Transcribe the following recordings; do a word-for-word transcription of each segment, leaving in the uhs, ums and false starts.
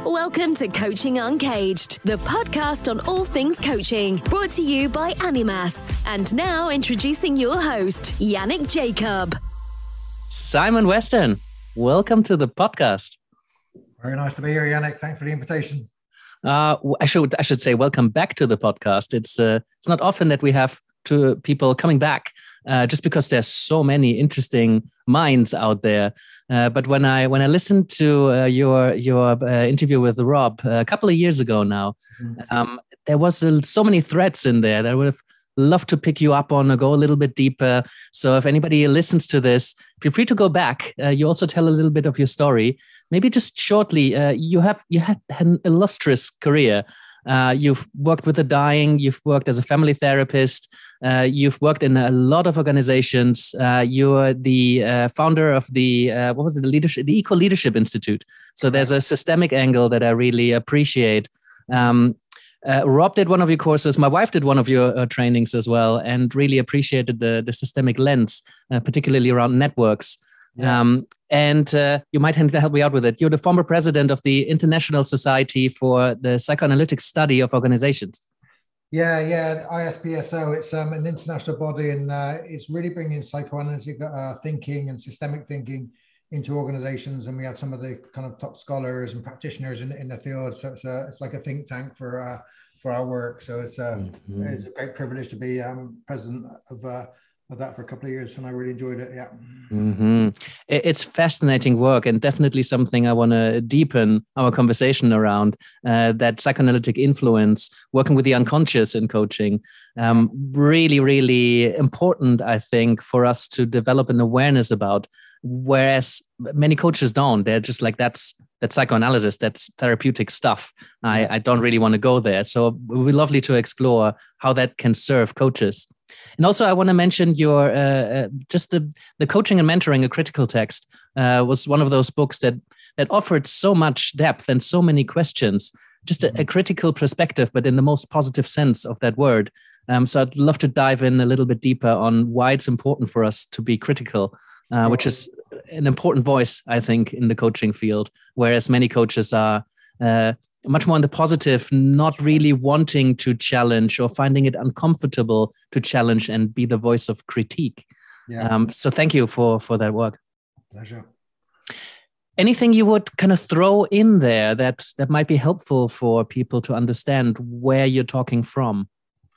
Welcome to Coaching Uncaged, the podcast on all things coaching, brought to you by Animas. And now introducing your host, Yannick Jacob. Simon Weston, welcome to the podcast. Very nice to be here, Yannick. Thanks for the invitation. Uh, I should I should say welcome back to the podcast. It's uh, it's not often that we have to people coming back, uh, just because there's so many interesting minds out there. Uh, but when I when I listened to uh, your your uh, interview with Rob uh, a couple of years ago now, mm-hmm. um, there was uh, so many threads in there that I would have loved to pick you up on or go a little bit deeper. So if anybody listens to this, feel free to go back. Uh, you also tell a little bit of your story. Maybe just shortly, uh, you have you had an illustrious career. Uh, you've worked with the dying. You've worked as a family therapist. Uh, you've worked in a lot of organizations. Uh, you're the uh, founder of the, uh, what was it, the leadership, the Eco Leadership Institute. So there's a systemic angle that I really appreciate. Um, uh, Rob did one of your courses. My wife did one of your uh, trainings as well, and really appreciated the, the systemic lens, uh, particularly around networks. Yeah. Um, and uh, you might help me out with it. You're the former president of the International Society for the Psychoanalytic Study of Organizations. Yeah, yeah, I S P S O. It's um, an international body, and uh, it's really bringing psychoanalytic uh, thinking and systemic thinking into organizations. And we have some of the kind of top scholars and practitioners in, in the field. So it's a, it's like a think tank for uh, for our work. So it's a, mm-hmm. it's a great privilege to be um, president of uh, of that for a couple of years, and I really enjoyed it. Yeah. Mm-hmm. It's fascinating work, and definitely something I want to deepen our conversation around, uh, that psychoanalytic influence, working with the unconscious in coaching. Um, really, really important, I think, for us to develop an awareness about, whereas many coaches don't. They're just like, that's that's psychoanalysis, that's therapeutic stuff. I, I don't really want to go there. So it would be lovely to explore how that can serve coaches. And also, I want to mention your uh, uh, just the the coaching and mentoring, a critical text, uh, was one of those books that that offered so much depth and so many questions. Just a, a critical perspective, but in the most positive sense of that word. Um, so I'd love to dive in a little bit deeper on why it's important for us to be critical, uh, which is an important voice, I think, in the coaching field. Whereas many coaches are Uh, much more on the positive, not really wanting to challenge or finding it uncomfortable to challenge and be the voice of critique. Yeah. Um, so thank you for, for that work. Pleasure. Anything you would kind of throw in there that, that might be helpful for people to understand where you're talking from?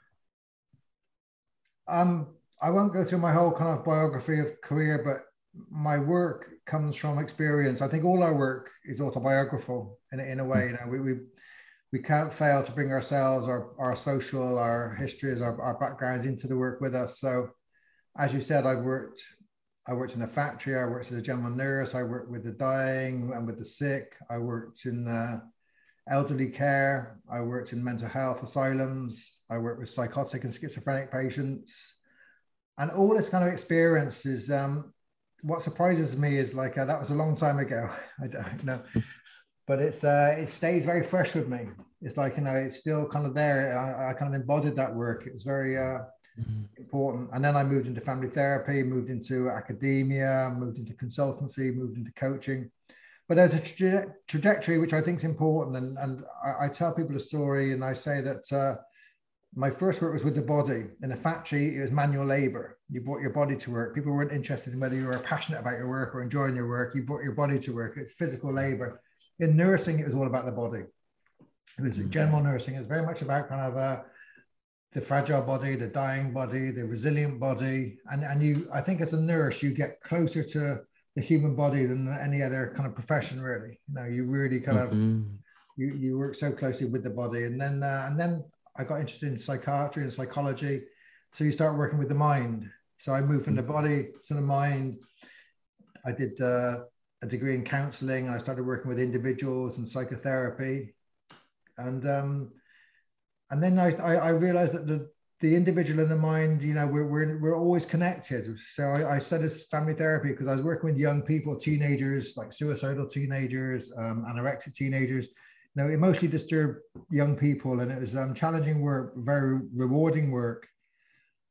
Um, I won't go through my whole kind of biography of career, but my work comes from experience. I think all our work is autobiographical in, in a way. You know, we, we we can't fail to bring ourselves, our, our social, our histories, our, our backgrounds into the work with us. So as you said, I've worked, I worked in a factory, I worked as a general nurse, I worked with the dying and with the sick, I worked in uh, elderly care, I worked in mental health asylums, I worked with psychotic and schizophrenic patients. And all this kind of experience is, um, what surprises me is like, uh, that was a long time ago. I don't know, but it's, uh, it stays very fresh with me. It's like, you know, it's still kind of there. I, I kind of embodied that work. It was very uh, mm-hmm. important. And then I moved into family therapy, moved into academia, moved into consultancy, moved into coaching. But there's a tra- trajectory, which I think is important. And, and I, I tell people a story, and I say that uh, my first work was with the body. In a factory, it was manual labor. You brought your body to work. People weren't interested in whether you were passionate about your work or enjoying your work. You brought your body to work. It's physical labor. In nursing, it was all about the body. It was general nursing. It was very much about kind of uh, the fragile body, the dying body, the resilient body. And, and you, I think as a nurse, you get closer to the human body than any other kind of profession, really. You know, you really kind mm-hmm. of, you, you work so closely with the body. And then, uh, and then I got interested in psychiatry and psychology. So you start working with the mind. So I moved from the body to the mind. I did uh, a degree in counseling. I started working with individuals and psychotherapy. And um, and then I, I, I realized that the, the individual and the mind, you know, we're, we're, we're always connected. So I, I studied family therapy because I was working with young people, teenagers, like suicidal teenagers, um, anorexic teenagers, you know, emotionally disturbed young people. And it was um, challenging work, very rewarding work.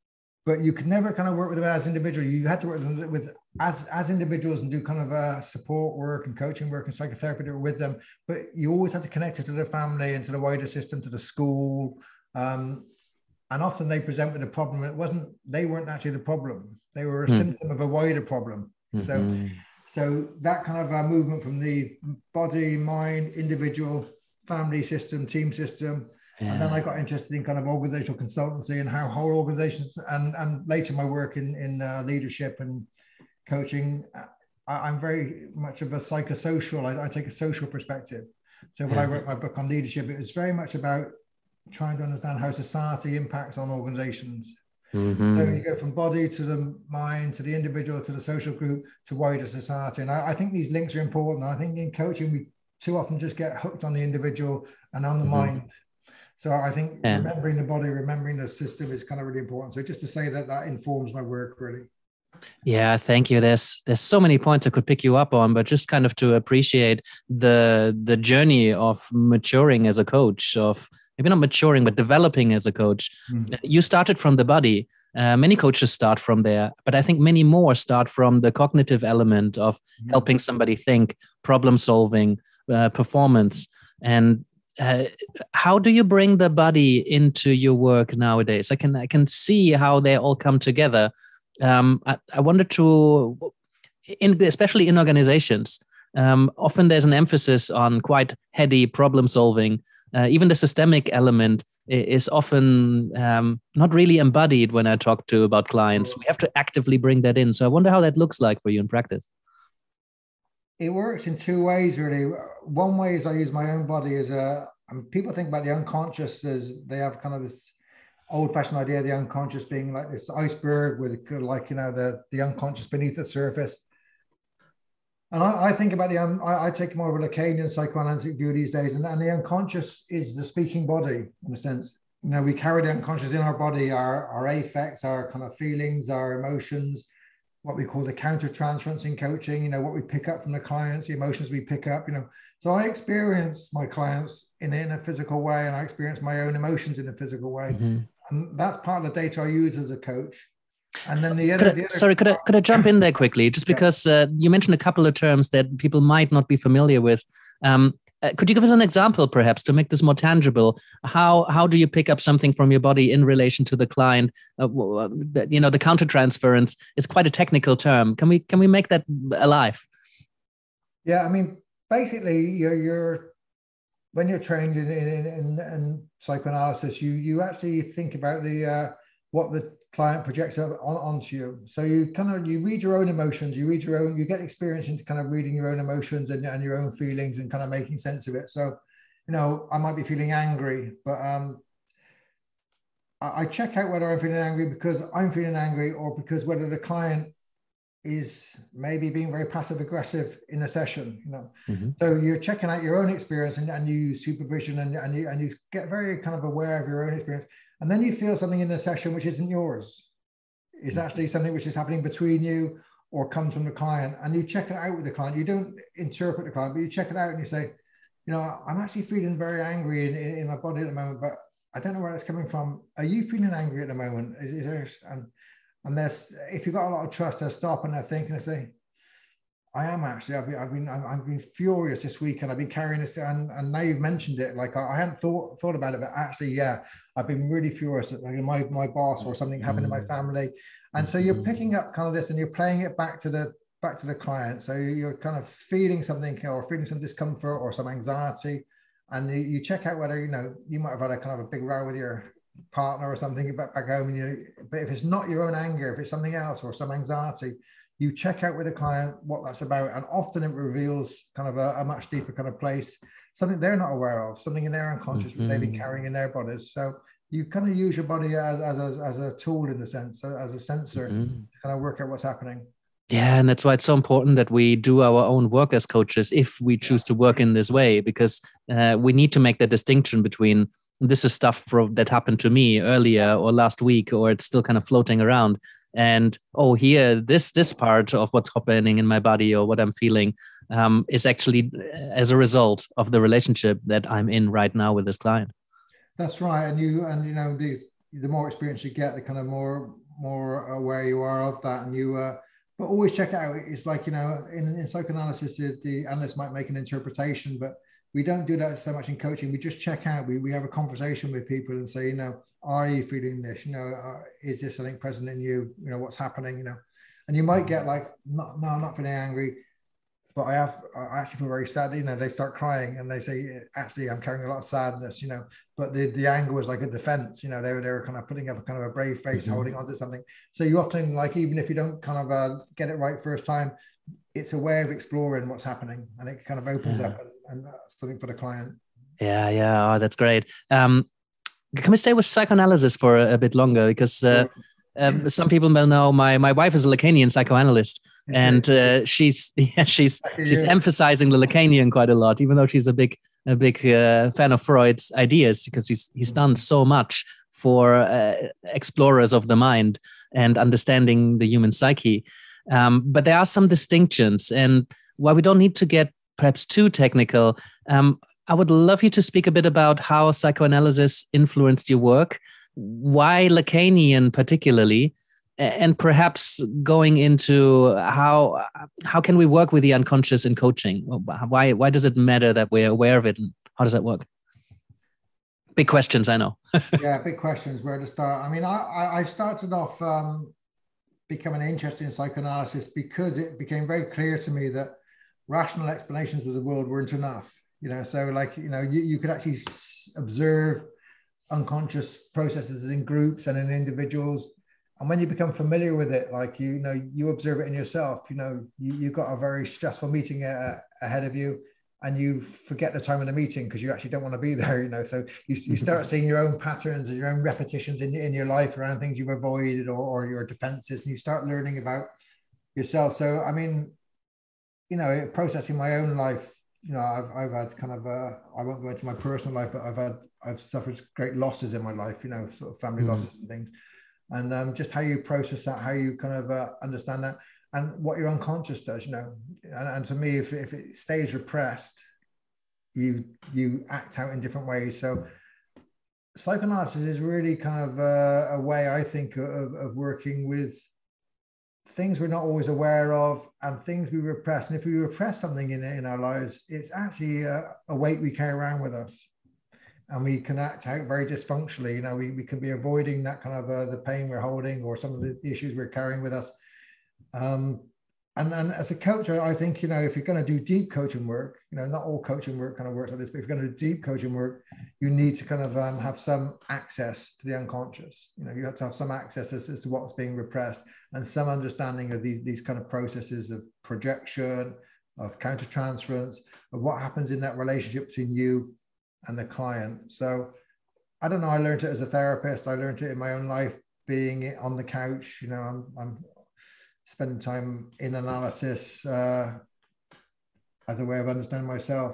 but you could never kind of work with them as individuals. You had to work with them with as, as individuals and do kind of a support work and coaching work and psychotherapy with them. But you always had to connect it to the family and to the wider system, to the school. Um, and often they present with a problem. It wasn't, they weren't actually the problem. They were a mm. symptom of a wider problem. Mm-hmm. So, so that kind of uh, movement from the body, mind, individual, family system, team system. Yeah. And then I got interested in kind of organizational consultancy and how whole organizations, and, and later my work in, in uh, leadership and coaching. I, I'm very much of a psychosocial, I, I take a social perspective. So when yeah. I wrote my book on leadership, it was very much about trying to understand how society impacts on organizations. Mm-hmm. So you go from body to the mind, to the individual, to the social group, to wider society. And I, I think these links are important. I think in coaching, we too often just get hooked on the individual and on the mm-hmm. mind. So I think yeah. remembering the body, remembering the system is kind of really important. So just to say that that informs my work really. Yeah, thank you. There's there's so many points I could pick you up on, but just kind of to appreciate the the journey of maturing as a coach, of maybe not maturing, but developing as a coach. Mm-hmm. You started from the body. Uh, many coaches start from there, but I think many more start from the cognitive element of mm-hmm. helping somebody think, problem solving, uh, performance. And uh, how do you bring the body into your work nowadays? I can I can see how they all come together. Um, I, I wanted to, in, especially in organizations, um, often there's an emphasis on quite heady problem solving. Uh, even the systemic element is often um, not really embodied when I talk to about clients. We have to actively bring that in. So I wonder how that looks like for you in practice. It works in two ways, really. One way is I use my own body as a, and people think about the unconscious as they have kind of this old-fashioned idea of the unconscious being like this iceberg with like, you know, the, the unconscious beneath the surface. And I, I think about the, um, I, I take more of a Lacanian psychoanalytic view these days, and, and the unconscious is the speaking body in a sense. You know, we carry the unconscious in our body, our, our affects, our kind of feelings, our emotions, what we call the counter-transference in coaching, you know, what we pick up from the clients, the emotions we pick up, you know. So I experience my clients in, in a physical way, and I experience my own emotions in a physical way. Mm-hmm. And that's part of the data I use as a coach. And then the other, could I, the other sorry, could I, could I jump in there quickly? Just because uh, you mentioned a couple of terms that people might not be familiar with. Um, uh, could you give us an example, perhaps, to make this more tangible? How how do you pick up something from your body in relation to the client? Uh, you know, the countertransference is quite a technical term. Can we can we make that alive? Yeah, I mean, basically, you're you're when you're trained in in, in, in psychoanalysis, you you actually think about the uh, what the client projects on, onto you. So you kind of, you read your own emotions, you read your own, you get experience into kind of reading your own emotions and, and your own feelings and kind of making sense of it. So, you know, I might be feeling angry, but um, I, I check out whether I'm feeling angry because I'm feeling angry or because whether the client is maybe being very passive aggressive in a session, you know. Mm-hmm. So you're checking out your own experience and, and you use supervision and, and, you, and you get very kind of aware of your own experience. And then you feel something in the session which isn't yours. It's actually something which is happening between you or comes from the client. And you check it out with the client. You don't interpret the client, but you check it out and you say, you know, I'm actually feeling very angry in, in my body at the moment, but I don't know where it's coming from. Are you feeling angry at the moment? Is, is there, and, and there's, if you've got a lot of trust, they'll stop and they'll think and they say, I am actually, I've been, I've been, I've been furious this week and I've been carrying this, and, and now you've mentioned it, like I, I hadn't thought thought about it, but actually, yeah, I've been really furious at like, my, my boss or something happened mm. in my family. And so you're picking up kind of this and you're playing it back to the, back to the client. So you're kind of feeling something or feeling some discomfort or some anxiety. And you, you check out whether, you know, you might have had a kind of a big row with your partner or something back, back home. And you, but if it's not your own anger, if it's something else or some anxiety, you check out with the client what that's about. And often it reveals kind of a, a much deeper kind of place, something they're not aware of, something in their unconscious mm-hmm. which they've been carrying in their bodies. So you kind of use your body as, as, a, as a tool in the sense, as a sensor mm-hmm. to kind of work out what's happening. Yeah, and that's why it's so important that we do our own work as coaches if we choose to work in this way, because uh, we need to make the distinction between this is stuff for, that happened to me earlier or last week, or it's still kind of floating around. And, oh, here, this this part of what's happening in my body or what I'm feeling um, is actually as a result of the relationship that I'm in right now with this client. That's right. And you, and you know, the, the more experience you get, the kind of more more aware you are of that, and you. Uh, but always check it out. It's like, you know, in, in psychoanalysis, the, the analyst might make an interpretation, but we don't do that so much in coaching. We just check out. We we have a conversation with people and say, you know, are you feeling this? You know, uh, is this something present in you? You know, what's happening? You know, and you might get like, no, no, I'm not feeling angry, but I have, I actually feel very sad. You know, they start crying and they say, actually, I'm carrying a lot of sadness. You know, but the the anger was like a defense. You know, they were they were kind of putting up a kind of a brave face, mm-hmm. holding on to something. So you often, like, even if you don't kind of uh, get it right first time, it's a way of exploring what's happening, and it kind of opens yeah. up and, and something for the client. Yeah, yeah, oh, that's great. Um, can we stay with psychoanalysis for a, a bit longer? Because uh, sure. um, some people will know my my wife is a Lacanian psychoanalyst, is and uh, she's yeah, she's she's yeah. emphasizing the Lacanian quite a lot, even though she's a big a big uh, fan of Freud's ideas, because he's he's done so much for uh, explorers of the mind and understanding the human psyche. Um, but there are some distinctions, and while we don't need to get perhaps too technical, um, I would love you to speak a bit about how psychoanalysis influenced your work, why Lacanian particularly, and perhaps going into how how can we work with the unconscious in coaching? Why why does it matter that we're aware of it, and how does that work? Big questions, I know. Yeah, big questions. Where to start? I mean, I I started off um, becoming interested in psychoanalysis because it became very clear to me that rational explanations of the world weren't enough. You know, so like, you know, you, you could actually observe unconscious processes in groups and in individuals. And when you become familiar with it, like, you, you know, you observe it in yourself, you know, you, you've got a very stressful meeting uh, ahead of you, and you forget the time of the meeting because you actually don't want to be there, you know. So you, you start seeing your own patterns and your own repetitions in, in your life around things you've avoided, or, or your defenses, and you start learning about yourself. So, I mean, you know, processing my own life, you know, I've, I've had kind of a, I won't go into my personal life, but I've had, I've suffered great losses in my life, you know, sort of family mm-hmm. losses and things. And um, just how you process that, how you kind of uh, understand that, and what your unconscious does, you know. And, and to me, if, if it stays repressed, you you act out in different ways. So psychoanalysis is really kind of a, a way, I think, of, of working with things we're not always aware of and things we repress. And if we repress something in, in our lives, it's actually a, a weight we carry around with us. And we can act out very dysfunctionally. You know, we, we can be avoiding that kind of uh, the pain we're holding, or some of the issues we're carrying with us. Um, and, and as a coach, I think, you know, if you're going to do deep coaching work, you know, not all coaching work kind of works like this, but if you're going to do deep coaching work, you need to kind of um, have some access to the unconscious. You know, you have to have some access as, as to what's being repressed, and some understanding of these, these kind of processes of projection, of countertransference, of what happens in that relationship between you and the client. So I don't know, I learned it as a therapist. I learned it in my own life, being on the couch. You know, I'm, I'm spending time in analysis uh, as a way of understanding myself.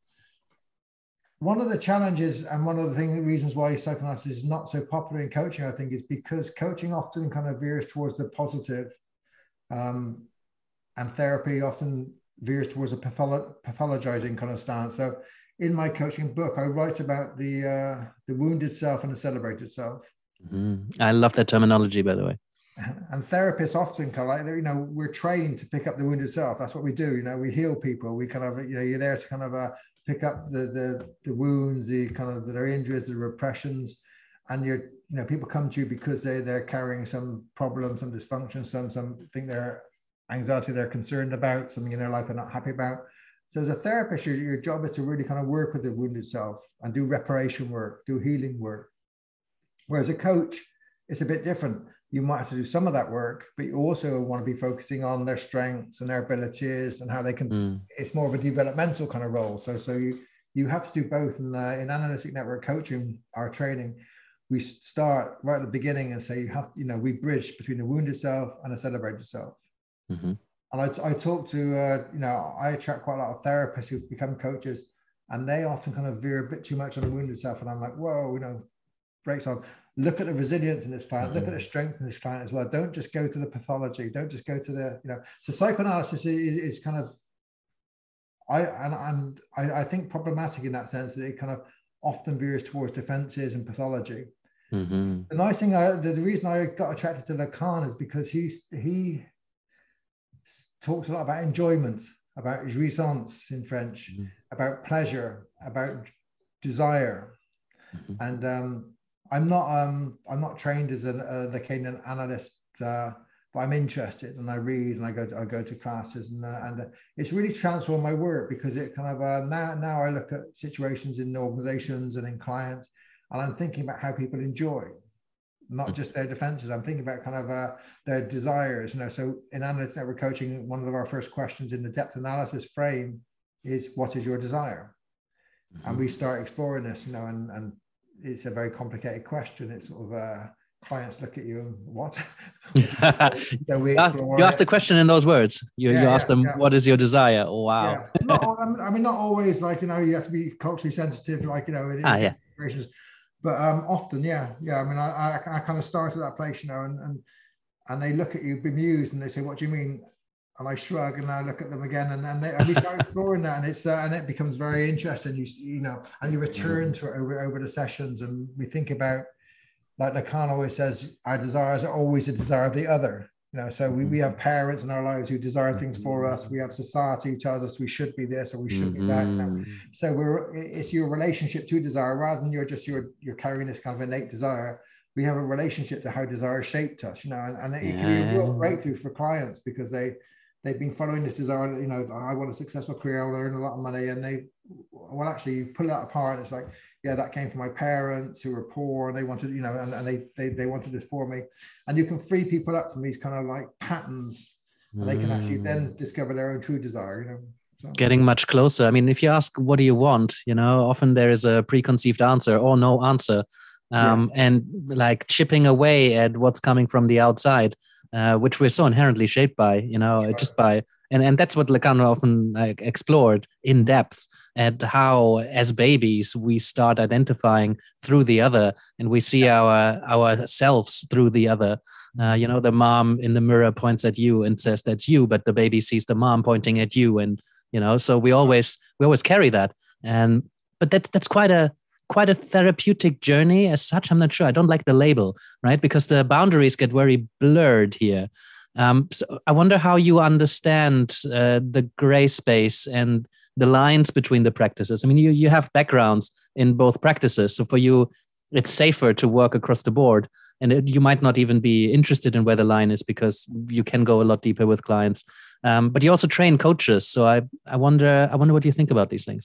One of the challenges, and one of the thing, reasons why psychoanalysis is not so popular in coaching, I think, is because coaching often kind of veers towards the positive, um, and therapy often veers towards a patholo- pathologizing kind of stance. So in my coaching book, I write about the uh, the wounded self and the celebrated self. Mm-hmm. I love that terminology, by the way. And therapists often kind of like, you know, we're trained to pick up the wounded self. That's what we do. You know, we heal people. We kind of, you know, you're there to kind of uh, pick up the, the the wounds, the kind of their injuries, the repressions, and you're, you know, people come to you because they they're carrying some problem, some dysfunction, some something they're anxiety they're concerned about, something in their life they're not happy about. So as a therapist, your, your job is to really kind of work with the wounded self and do reparation work, do healing work. Whereas a coach, it's a bit different. You might have to do some of that work, but you also want to be focusing on their strengths and their abilities and how they can, mm. it's more of a developmental kind of role. So, so you, you have to do both. And uh, in analytic network coaching, our training, we start right at the beginning and say, you have, you know, we bridge between the wounded self and the celebrated self. Mm-hmm. And I, I talk to, uh, you know, I attract quite a lot of therapists who've become coaches, and they often kind of veer a bit too much on the wounded self. And I'm like, whoa, you know, breaks on. Look at the resilience in this client, mm-hmm. look at the strength in this client as well. Don't just go to the pathology. Don't just go to the, you know, so psychoanalysis is, is kind of, I, and, and I, I think problematic in that sense that it kind of often veers towards defenses and pathology. Mm-hmm. The nice thing, I, the, the reason I got attracted to Lacan is because he's, he talks a lot about enjoyment, about jouissance in French, mm-hmm. about pleasure, about desire. Mm-hmm. And um, I'm not um, I'm not trained as a, a Lacanian analyst, uh, but I'm interested and I read and I go to, I go to classes and uh, and uh, it's really transformed my work because it kind of uh, now now I look at situations in organizations and in clients and I'm thinking about how people enjoy, not just their defenses. I'm thinking about kind of uh, their desires. You know, so in Analytics Network Coaching, one of our first questions in the depth analysis frame is, "What is your desire?" Mm-hmm. And we start exploring this. You know, and and it's a very complicated question. It's sort of uh, clients look at you and what? so, so we explore you ask the question in those words. You, yeah, you ask yeah, them, yeah. What is your desire? Oh, wow. Yeah. Not, I mean, not always like, you know, you have to be culturally sensitive, like, you know, in, ah, in yeah. situations. But um, often, yeah, yeah. I mean, I, I, I kind of start at that place, you know, and, and and they look at you bemused and they say, "What do you mean?" And I shrug and I look at them again, and, and, they, and we start exploring that, and it's uh, and it becomes very interesting. You you know, and you return to it over over the sessions, and we think about, like Lacan always says, our desires are always a desire of the other. You know, so we, we have parents in our lives who desire things for us. We have society who tells us we should be this or we should mm-hmm. be that. You know? So we're it's your relationship to desire rather than you're just you're you're carrying this kind of innate desire. We have a relationship to how desire shaped us, you know, and, and it yeah. can be a real breakthrough for clients because they they've been following this desire. You know, I want a successful career, I want to earn a lot of money, and they well actually you pull that apart. And it's like, yeah, that came from my parents who were poor and they wanted, you know, and, and they, they they wanted this for me. And you can free people up from these kind of like patterns and they can actually then discover their own true desire, you know. So. Getting much closer. I mean, if you ask, what do you want? You know, often there is a preconceived answer or no answer. Um, yeah. And like chipping away at what's coming from the outside, uh, which we're so inherently shaped by, you know, sure. just by, and, and that's what Lacan often like, explored in depth. At how, as babies, we start identifying through the other, and we see our ourselves through the other. Uh, you know, the mom in the mirror points at you and says that's you, but the baby sees the mom pointing at you, and you know, so we always we always carry that. And but that's that's quite a quite a therapeutic journey as such. I'm not sure. I don't like the label, right? Because the boundaries get very blurred here. Um, so I wonder how you understand uh, the gray space and the lines between the practices. I mean, you you have backgrounds in both practices, so for you, it's safer to work across the board, and it, you might not even be interested in where the line is because you can go a lot deeper with clients. Um, but you also train coaches, so I I wonder I wonder what you think about these things.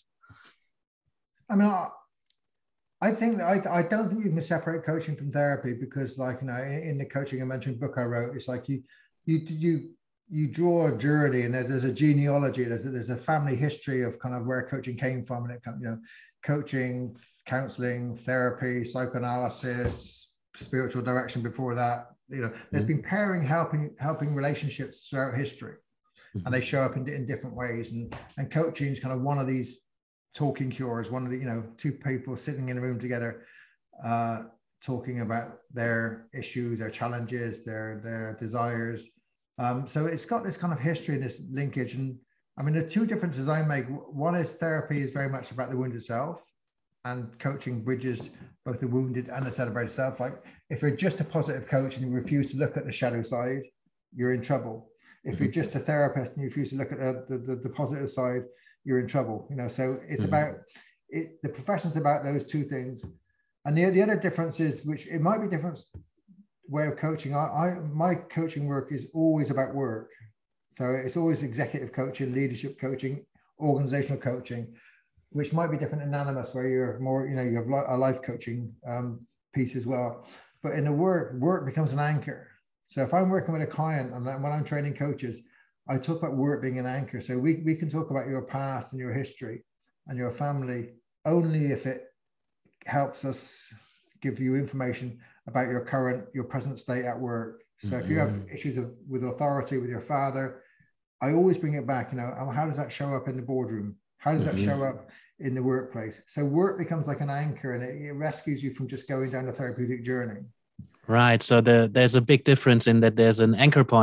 I mean, I, I think I I don't think you can separate coaching from therapy because, like, you know, in, in the coaching and mentoring book I wrote, it's like you you you. you draw a journey and there's a genealogy, there's a, there's a family history of kind of where coaching came from, and it comes, you know, coaching, counseling, therapy, psychoanalysis, spiritual direction before that, you know, there's mm-hmm. been pairing, helping, helping relationships throughout history, mm-hmm. and they show up in, in different ways. And, and coaching is kind of one of these talking cures, one of the, you know, two people sitting in a room together, uh, talking about their issues, their challenges, their, their desires. Um, so it's got this kind of history and this linkage. And I mean, the two differences I make, one is therapy is very much about the wounded self, and coaching bridges both the wounded and the celebrated self. Like if you're just a positive coach and you refuse to look at the shadow side, you're in trouble. If you're just a therapist and you refuse to look at the, the, the, the positive side, you're in trouble. You know, so it's mm-hmm. about it. The profession's about those two things. And the, the other difference is, which it might be different way of coaching. I, I my coaching work is always about work, so it's always executive coaching, leadership coaching, organizational coaching, which might be different in Animas, where you're more, you know, you have a life coaching um, piece as well. But in the work, work becomes an anchor. So if I'm working with a client and when I'm training coaches, I talk about work being an anchor. So we we can talk about your past and your history and your family only if it helps us give you information about your current, your present state at work. So mm-hmm. if you have issues of, with authority with your father, I always bring it back, you know, how does that show up in the boardroom? How does mm-hmm. that show up in the workplace? So work becomes like an anchor, and it, it rescues you from just going down a therapeutic journey. Right. So the, there's a big difference in that there's an anchor point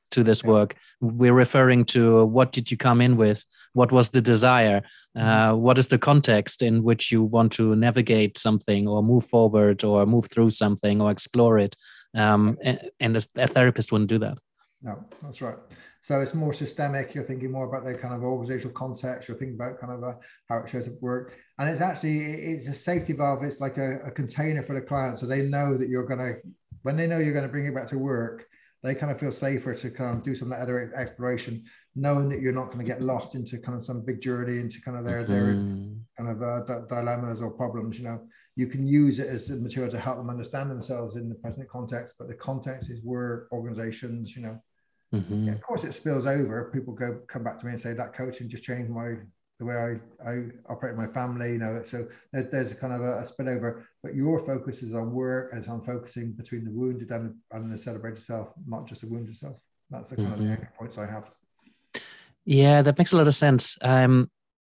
to this work. We're referring to what did you come in with? What was the desire? Uh, what is the context in which you want to navigate something or move forward or move through something or explore it? Um, and, and a, a therapist wouldn't do that. No, that's right. So it's more systemic. You're thinking more about the kind of organizational context. You're thinking about kind of a, how it shows up work. And it's actually, it's a safety valve. It's like a, a container for the client. So they know that you're going to, when they know you're going to bring it back to work, they kind of feel safer to kind of do some other exploration, knowing that you're not going to get lost into kind of some big journey into kind of their, mm-hmm. their kind of uh, d- dilemmas or problems. You know, you can use it as a material to help them understand themselves in the present context, but the context is work, organizations, you know. Mm-hmm. Yeah, of course, it spills over. People go come back to me and say that coaching just changed my the way I, I operate my family. You know, so there, there's a kind of a, a spillover. But your focus is on work and it's on focusing between the wounded and, and the celebrated self, not just the wounded self. That's the kind mm-hmm. of the anchor points I have. Yeah, that makes a lot of sense. Um,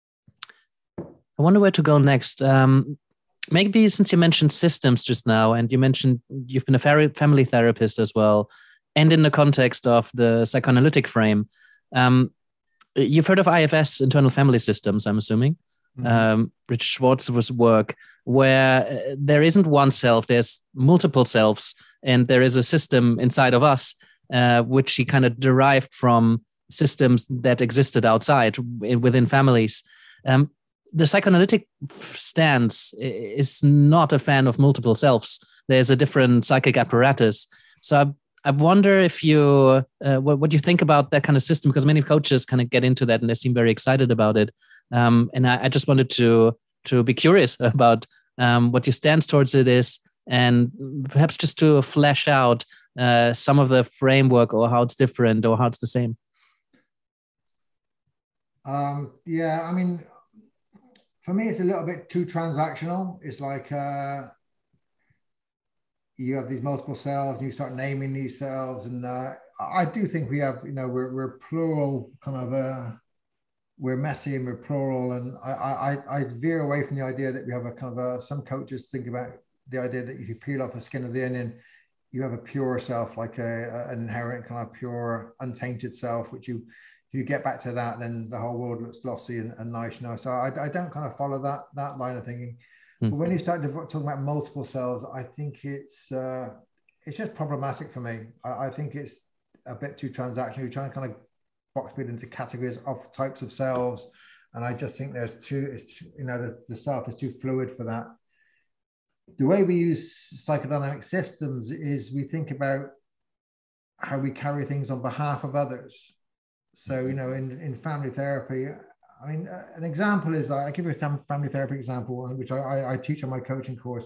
I wonder where to go next. Um, maybe since you mentioned systems just now, and you mentioned you've been a family therapist as well. And in the context of the psychoanalytic frame, um, you've heard of I F S, internal family systems, I'm assuming. Mm-hmm. Um, Richard Schwartz's work, where there isn't one self, there's multiple selves, and there is a system inside of us, uh, which he kind of derived from systems that existed outside within families. Um, the psychoanalytic stance is not a fan of multiple selves. There's a different psychic apparatus. So I I wonder if you, uh, what, what you think about that kind of system, because many coaches kind of get into that and they seem very excited about it. Um, and I, I just wanted to to be curious about um, what your stance towards it is, and perhaps just to flesh out uh, some of the framework or how it's different or how it's the same. Um, yeah, I mean, for me, it's a little bit too transactional. It's like, uh, you have these multiple selves and you start naming these selves. And uh, I do think we have, you know, we're, we're plural kind of, uh, we're messy and we're plural. And I, I, I veer away from the idea that we have a kind of a, some coaches think about the idea that if you peel off the skin of the onion, you have a pure self, like a, a, an inherent kind of pure, untainted self, which you, if you get back to that, then the whole world looks glossy and, and nice, you know. So I, I don't kind of follow that, that line of thinking. But when you start talking about multiple cells, I think it's uh, it's just problematic for me. I, I think it's a bit too transactional. You're trying to kind of box people into categories of types of cells, and I just think there's too, it's too, you know, the, the self is too fluid for that. The way we use psychodynamic systems is we think about how we carry things on behalf of others. So, you know, in, in family therapy, I mean, uh, an example is, uh, I give you a family therapy example, which I, I, I teach on my coaching course.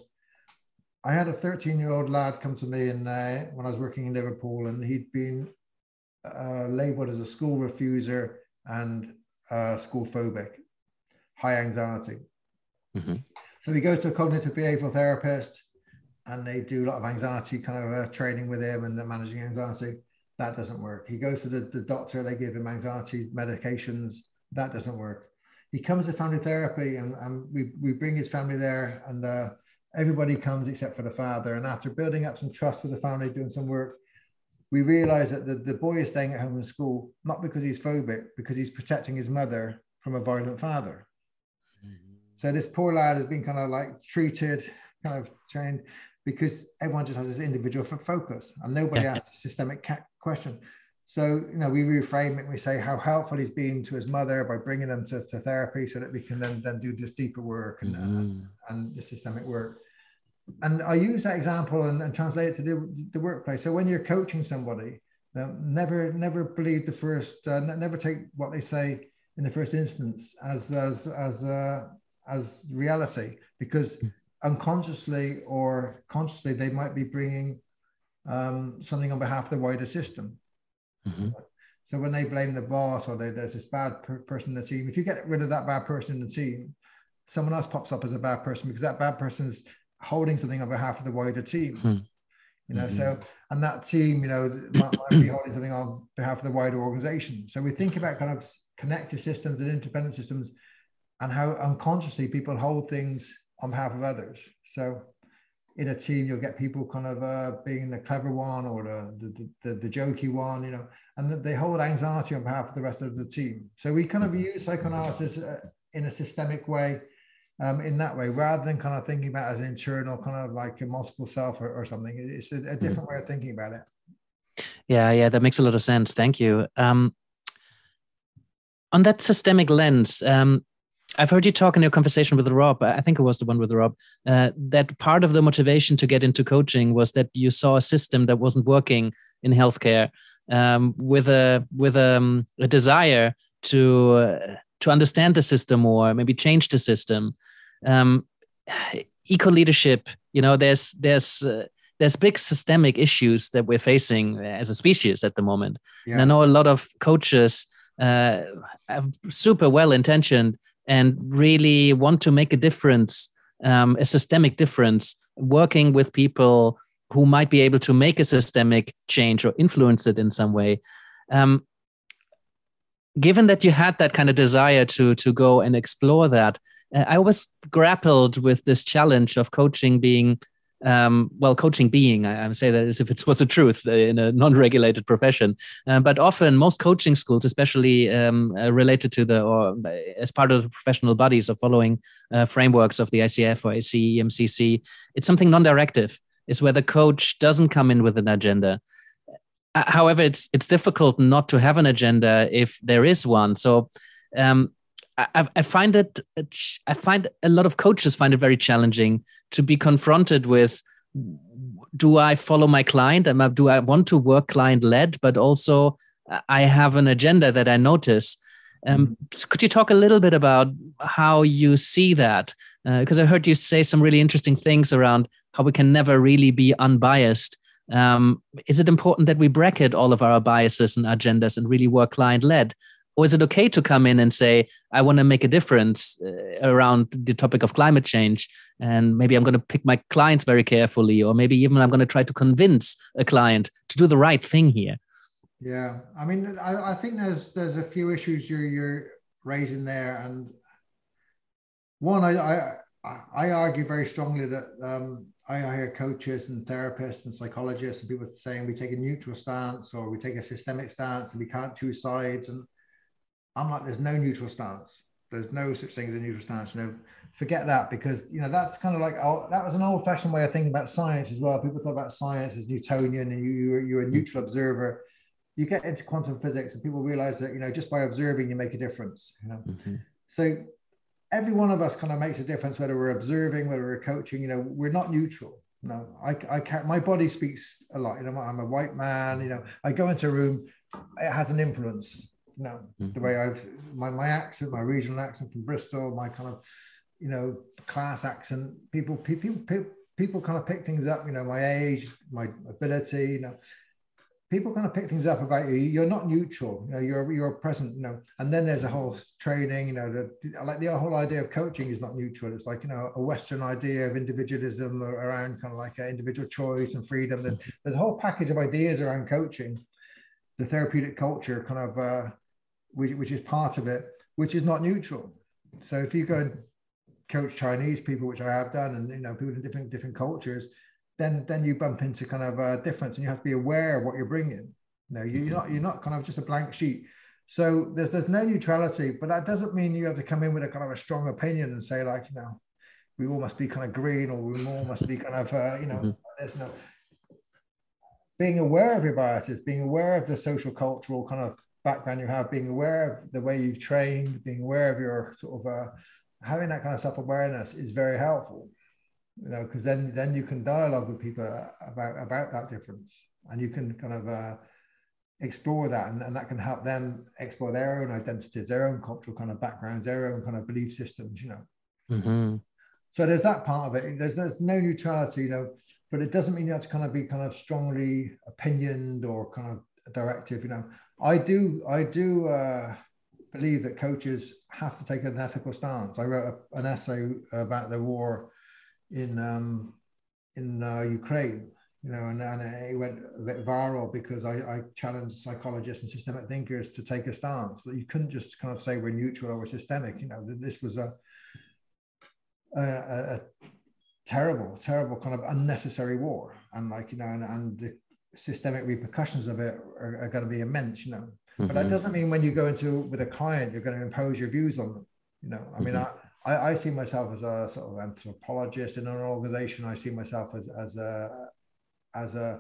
I had a thirteen-year-old lad come to me and uh, when I was working in Liverpool, and he'd been uh, labeled as a school refuser and uh, school phobic, high anxiety. Mm-hmm. So he goes to a cognitive behavioral therapist and they do a lot of anxiety kind of uh, training with him and managing anxiety. That doesn't work. He goes to the, the doctor, they give him anxiety medications. That doesn't work. He comes to family therapy and, and we, we bring his family there, and uh, everybody comes except for the father. And after building up some trust with the family, doing some work, we realize that the, the boy is staying at home in school, not because he's phobic, because he's protecting his mother from a violent father. Mm-hmm. So this poor lad has been kind of like treated, kind of trained, because everyone just has this individual focus and nobody yeah. asks a systemic question. So, you know, we reframe it and we say how helpful he's been to his mother by bringing them to, to therapy so that we can then, then do this deeper work and, mm-hmm. and, and the systemic work. And I use that example and, and translate it to the, the workplace. So when you're coaching somebody, um, never, never believe the first, uh, never take what they say in the first instance as, as, as, uh, as reality, because unconsciously or consciously, they might be bringing um, something on behalf of the wider system. Mm-hmm. So when they blame the boss or they, there's this bad per person in the team, if you get rid of that bad person in the team, someone else pops up as a bad person because that bad person's holding something on behalf of the wider team. Mm-hmm. You know, mm-hmm. so, and that team, you know, might, might be holding something on behalf of the wider organization. So we think about kind of connected systems and independent systems and how unconsciously people hold things on behalf of others. So in a team, you'll get people kind of uh, being the clever one or the, the, the, the jokey one, you know, and they hold anxiety on behalf of the rest of the team. So we kind of use psychoanalysis uh, in a systemic way, um, in that way, rather than kind of thinking about it as an internal kind of like a multiple self or, or something. It's a, a different way of thinking about it. Yeah, yeah, that makes a lot of sense. Thank you. Um, on that systemic lens, um, I've heard you talk in your conversation with Rob, I think it was the one with Rob, uh, that part of the motivation to get into coaching was that you saw a system that wasn't working in healthcare, um, with a with um, a desire to uh, to understand the system more, maybe change the system. Um, eco leadership, you know, there's there's uh, there's big systemic issues that we're facing as a species at the moment. Yeah. And I know a lot of coaches uh, are super well intentioned and really want to make a difference, um, a systemic difference, working with people who might be able to make a systemic change or influence it in some way. Um, given that you had that kind of desire to, to go and explore that, uh, I always grappled with this challenge of coaching being, um, well, coaching being, I, I say that as if it was the truth in a non-regulated profession. Uh, but often most coaching schools, especially um, uh, related to the, or as part of the professional bodies of following uh, frameworks of the I C F or I C E, M C C, it's something non-directive. It's where the coach doesn't come in with an agenda. Uh, however, it's it's difficult not to have an agenda if there is one. So um, I, I find it, I find a lot of coaches find it very challenging to be confronted with, do I follow my client? Do I want to work client-led, but also I have an agenda that I notice? Um, so could you talk a little bit about how you see that? Uh, because I heard you say some really interesting things around how we can never really be unbiased. Um, is it important that we bracket all of our biases and agendas and really work client-led? Or is it okay to come in and say, I want to make a difference uh, around the topic of climate change, and maybe I'm going to pick my clients very carefully, or maybe even I'm going to try to convince a client to do the right thing here? Yeah, I mean, I, I think there's there's a few issues you're you're raising there, and one, I I, I argue very strongly that um, I hear coaches and therapists and psychologists and people saying we take a neutral stance or we take a systemic stance and we can't choose sides, and I'm like, there's no neutral stance. There's no such thing as a neutral stance. You know, forget that, because, you know, that's kind of like, oh, that was an old fashioned way of thinking about science as well. People thought about science as Newtonian, and you, you're, you're a neutral observer. You get into quantum physics and people realize that, you know, just by observing, you make a difference, you know. Mm-hmm. So every one of us kind of makes a difference, whether we're observing, whether we're coaching, you know, we're not neutral. No, I, I can't, my body speaks a lot. You know, I'm a white man, you know, I go into a room, it has an influence. You know, mm-hmm. the way I've, my, my accent, my regional accent from Bristol, my kind of, you know, class accent, people, people, people, people kind of pick things up, you know, my age, my ability, you know, people kind of pick things up about you. You're not neutral, you know, you're, you're present, you know, and then there's a whole training, you know, the, like the whole idea of coaching is not neutral. It's like, you know, a Western idea of individualism around kind of like an individual choice and freedom. There's, there's a whole package of ideas around coaching, the therapeutic culture kind of, uh, Which, which is part of it, which is not neutral. So if you go and coach Chinese people, which I have done, and, you know, people in different different cultures, then then you bump into kind of a difference, and you have to be aware of what you're bringing. You know, you're not you're not kind of just a blank sheet. So there's there's no neutrality, but that doesn't mean you have to come in with a kind of a strong opinion and say, like, you know, we all must be kind of green, or we all must be kind of uh, you know, mm-hmm. there's no being aware of your biases, being aware of the social cultural kind of background you have, being aware of the way you've trained, being aware of your sort of uh, having that kind of self-awareness is very helpful, you know, because then then you can dialogue with people about about that difference, and you can kind of uh, explore that, and, and that can help them explore their own identities, their own cultural kind of backgrounds, their own kind of belief systems, you know. Mm-hmm. So there's that part of it. There's there's no neutrality, you know, but it doesn't mean you have to kind of be kind of strongly opinioned or kind of directive, you know. I do, I do uh, believe that coaches have to take an ethical stance. I wrote a, an essay about the war in um, in uh, Ukraine, you know, and, and it went a bit viral because I, I challenged psychologists and systemic thinkers to take a stance that you couldn't just kind of say we're neutral or we're systemic. You know, this was a a, a terrible, terrible kind of unnecessary war. And like, you know, and, and the systemic repercussions of it are, are going to be immense, you know. Mm-hmm. But that doesn't mean when you go into with a client, you're going to impose your views on them. You know, I mean, mm-hmm. I, I, I see myself as a sort of anthropologist in an organization. I see myself as, as a, as a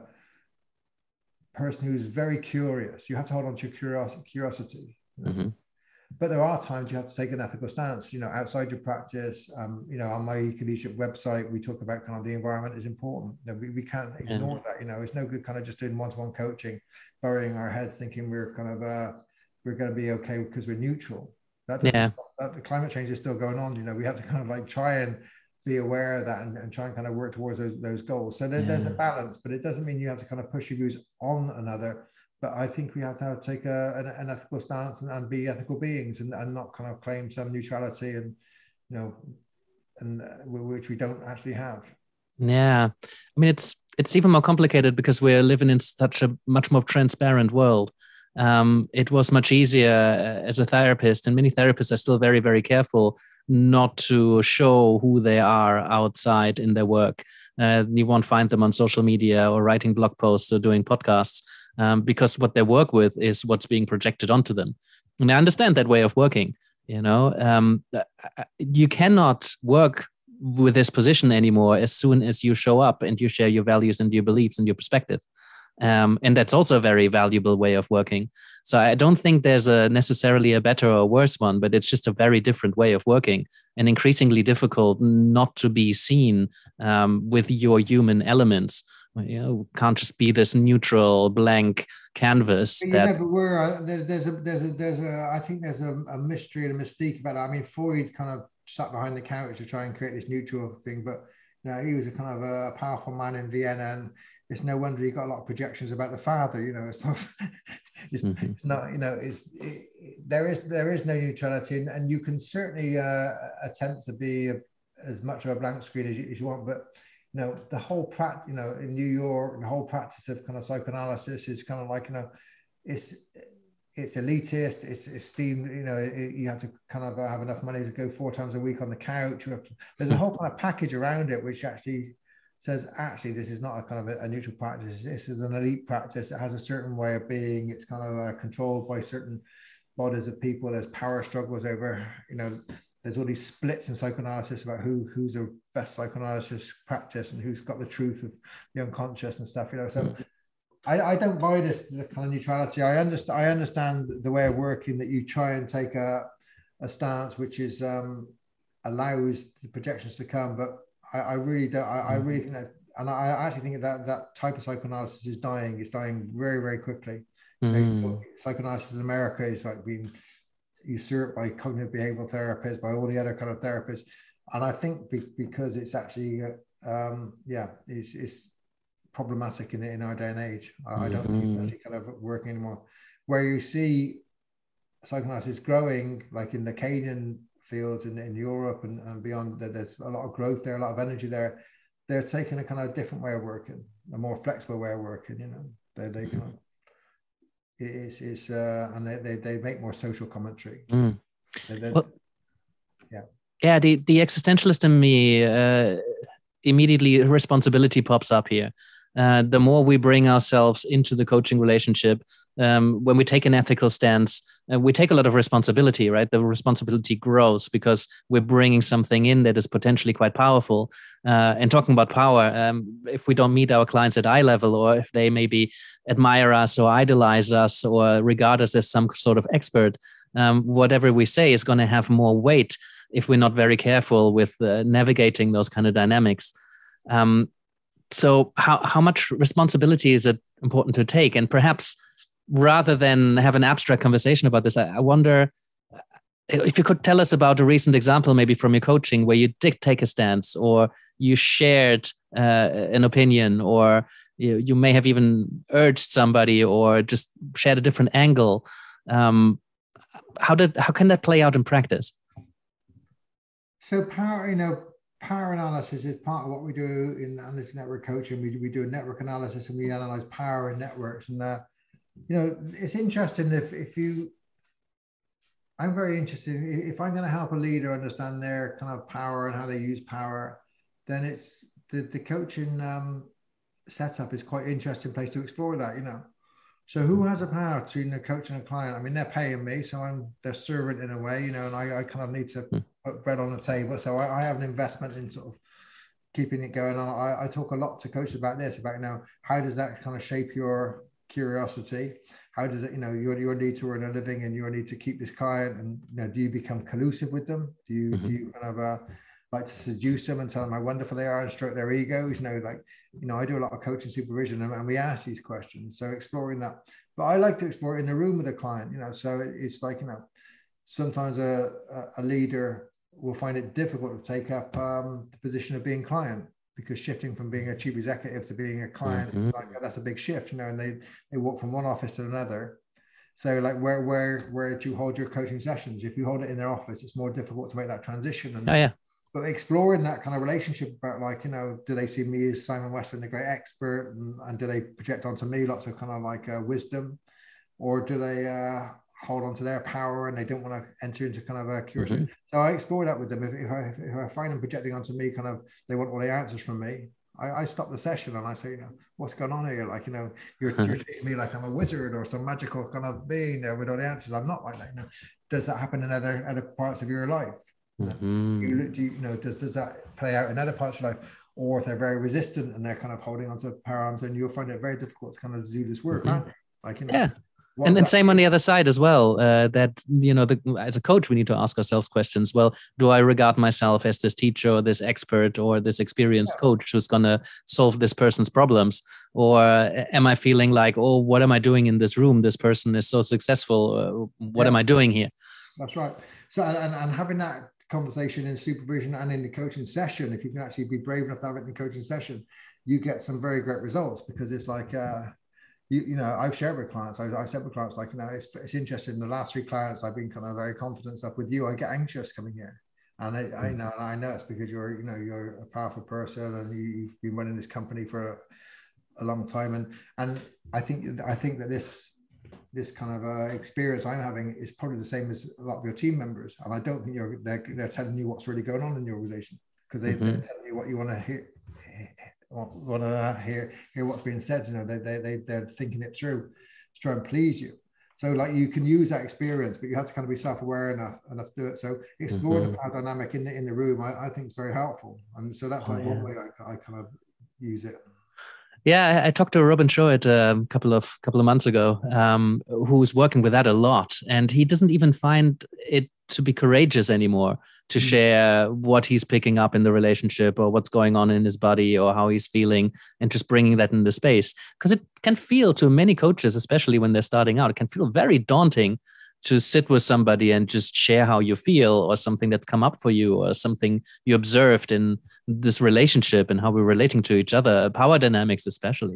person who's very curious. You have to hold on to your curiosity, curiosity. You know? Mm-hmm. But there are times you have to take an ethical stance, you know, outside your practice. Um, you know, on my collegiate website, we talk about kind of the environment is important. You know, we, we can't ignore yeah. that. You know, it's no good kind of just doing one-to-one coaching, burying our heads, thinking we're kind of, uh, we're going to be okay because we're neutral. That doesn't yeah. stop, that, the climate change is still going on. You know, we have to kind of like try and be aware of that and, and try and kind of work towards those, those goals. So there, yeah. there's a balance, but it doesn't mean you have to kind of push your views on another. But I think we have to, have to take a, an, an ethical stance and, and be ethical beings and, and not kind of claim some neutrality and, you know, and uh, which we don't actually have. Yeah. I mean, it's, it's even more complicated because we're living in such a much more transparent world. Um, it was much easier as a therapist, and many therapists are still very, very careful not to show who they are outside in their work. Uh, you won't find them on social media or writing blog posts or doing podcasts. Um, because what they work with is what's being projected onto them. And I understand that way of working, you know, um, you cannot work with this position anymore as soon as you show up and you share your values and your beliefs and your perspective. Um, and that's also a very valuable way of working. So I don't think there's a necessarily a better or worse one, but it's just a very different way of working and increasingly difficult not to be seen um, with your human elements. You know, can't just be this neutral blank canvas. You that... never were. There's a, there's a, there's a. I think there's a, a mystery and a mystique about it. I mean, Freud kind of sat behind the couch to try and create this neutral thing, but you know, he was a kind of a powerful man in Vienna, and it's no wonder he got a lot of projections about the father. You know, it's not. it's, mm-hmm. it's not. You know, it's it, there is there is no neutrality, and, and you can certainly uh, attempt to be a, as much of a blank screen as you, as you want, but. You know, the whole practice, you know, in New York, the whole practice of kind of psychoanalysis is kind of like, you know, it's it's elitist, it's esteemed, you know, it, you have to kind of have enough money to go four times a week on the couch. You have to, there's a whole kind of package around it, which actually says, actually, this is not a kind of a, a neutral practice. This is an elite practice. It has a certain way of being. It's kind of uh, controlled by certain bodies of people. There's power struggles over, you know, there's all these splits in psychoanalysis about who who's the best psychoanalysis practice and who's got the truth of the unconscious and stuff, you know. So mm. I, I don't buy this the kind of neutrality. I understand I understand the way of working that you try and take a, a stance which is um, allows the projections to come, but I, I really don't. I, I really think that, and I actually think that that type of psychoanalysis is dying. It's dying very very quickly. Mm. You know, psychoanalysis in America is like being usurped by cognitive behavioral therapists, by all the other kind of therapists, and I think be, because it's actually, um, yeah, it's, it's problematic in in our day and age. I, mm-hmm. I don't think it's actually kind of working anymore. Where you see psychoanalysis growing, like in the Canadian fields in, in Europe and, and beyond, there's a lot of growth there, a lot of energy there. They're taking a kind of different way of working, a more flexible way of working. You know, they they kind of. It's, it's uh, and they, they, they make more social commentary. Mm. They're, they're, well, yeah. Yeah, the, the existentialist in me, uh, immediately responsibility pops up here. Uh, the more we bring ourselves into the coaching relationship, um, when we take an ethical stance, uh, we take a lot of responsibility, right? The responsibility grows because we're bringing something in that is potentially quite powerful. Uh, and talking about power, um, if we don't meet our clients at eye level, or if they maybe admire us or idolize us or regard us as some sort of expert, um, whatever we say is going to have more weight if we're not very careful with uh, navigating those kind of dynamics. Um, so how, how much responsibility is it important to take? And perhaps rather than have an abstract conversation about this, I, I wonder if you could tell us about a recent example, maybe from your coaching, where you did take a stance, or you shared uh, an opinion, or you, you may have even urged somebody, or just shared a different angle. Um, how did how can that play out in practice? So power, you know, power analysis is part of what we do in analytic network coaching. We, we do a network analysis and we analyze power in networks. And, uh, you know, it's interesting if, if you, I'm very interested in, if I'm going to help a leader understand their kind of power and how they use power, then it's the, the coaching um, setup is quite an interesting place to explore that, you know. So who has a power between the coach and a client? I mean, they're paying me, so I'm their servant in a way, you know, and I, I kind of need to put bread on the table. So I, I have an investment in sort of keeping it going on. I, I talk a lot to coaches about this, about, you know, how does that kind of shape your curiosity? How does it, you know, your, your need to earn a living and your need to keep this client, and, you know, do you become collusive with them? Do you, mm-hmm. do you kind of uh, like to seduce them and tell them how wonderful they are and stroke their egos? You know, like, you know, I do a lot of coaching supervision and, and we ask these questions. So exploring that, but I like to explore it in the room with a client, you know, so it, it's like, you know, sometimes a, a leader will find it difficult to take up um, the position of being client, because shifting from being a chief executive to being a client, mm-hmm. it's like, that's a big shift, you know, and they, they walk from one office to another. So like, where, where, where do you hold your coaching sessions? If you hold it in their office, it's more difficult to make that transition. And, oh, yeah. But exploring that kind of relationship about, like, you know, do they see me as Simon Western, the great expert, and, and do they project onto me lots of kind of like uh, wisdom, or do they uh, hold on to their power and they don't want to enter into kind of a curiosity? Mm-hmm. So I explore that with them. If, if, I, if I find them projecting onto me, kind of, they want all the answers from me, I, I stop the session and I say, you know, what's going on here? Like, you know, you're, you're treating me like I'm a wizard or some magical kind of being there with all the answers. I'm not like that. You know, does that happen in other other parts of your life? Mm-hmm. Do you, do you, you know, does does that play out in other parts of life? Or if they're very resistant and they're kind of holding onto power arms, then you'll find it very difficult to kind of do this work, mm-hmm. right? Like, you know, yeah. And then same on the other side as well, uh, that, you know, the, as a coach, we need to ask ourselves questions. Well, do I regard myself as this teacher or this expert or this experienced yeah. coach who's going to solve this person's problems? Or am I feeling like, oh, what am I doing in this room? This person is so successful. Uh, what yeah. am I doing here? That's right. So, and, and having that conversation in supervision and in the coaching session, if you can actually be brave enough to have it in the coaching session, you get some very great results, because it's like, uh, You, you know, I've shared with clients, I, I said with clients, like, you know, it's, it's interesting. The last three clients, I've been kind of very confident stuff with you. I get anxious coming here. And I, I know, I know it's because you're, you know, you're a powerful person and you, you've been running this company for a, a long time. And, and I think, I think that this, this kind of uh, experience I'm having is probably the same as a lot of your team members. And I don't think you're, they're, they're telling you what's really going on in your organization, because they, mm-hmm. they're telling you what you want to hear. want to hear hear what's being said. You know, they, they, they, they're thinking it through to try and please you. So like, you can use that experience, but you have to kind of be self-aware enough enough to do it. So exploring mm-hmm. the power dynamic in the, in the room, I, I think is very helpful. And so that's like oh, yeah. one way I, I kind of use it. Yeah, I, I talked to Robin Shoet a couple of couple of months ago, um, who's working with that a lot, and he doesn't even find it to be courageous anymore to mm-hmm. share what he's picking up in the relationship or what's going on in his body or how he's feeling, and just bringing that into space, because it can feel, to many coaches, especially when they're starting out, it can feel very daunting to sit with somebody and just share how you feel, or something that's come up for you, or something you observed in this relationship and how we're relating to each other, power dynamics especially.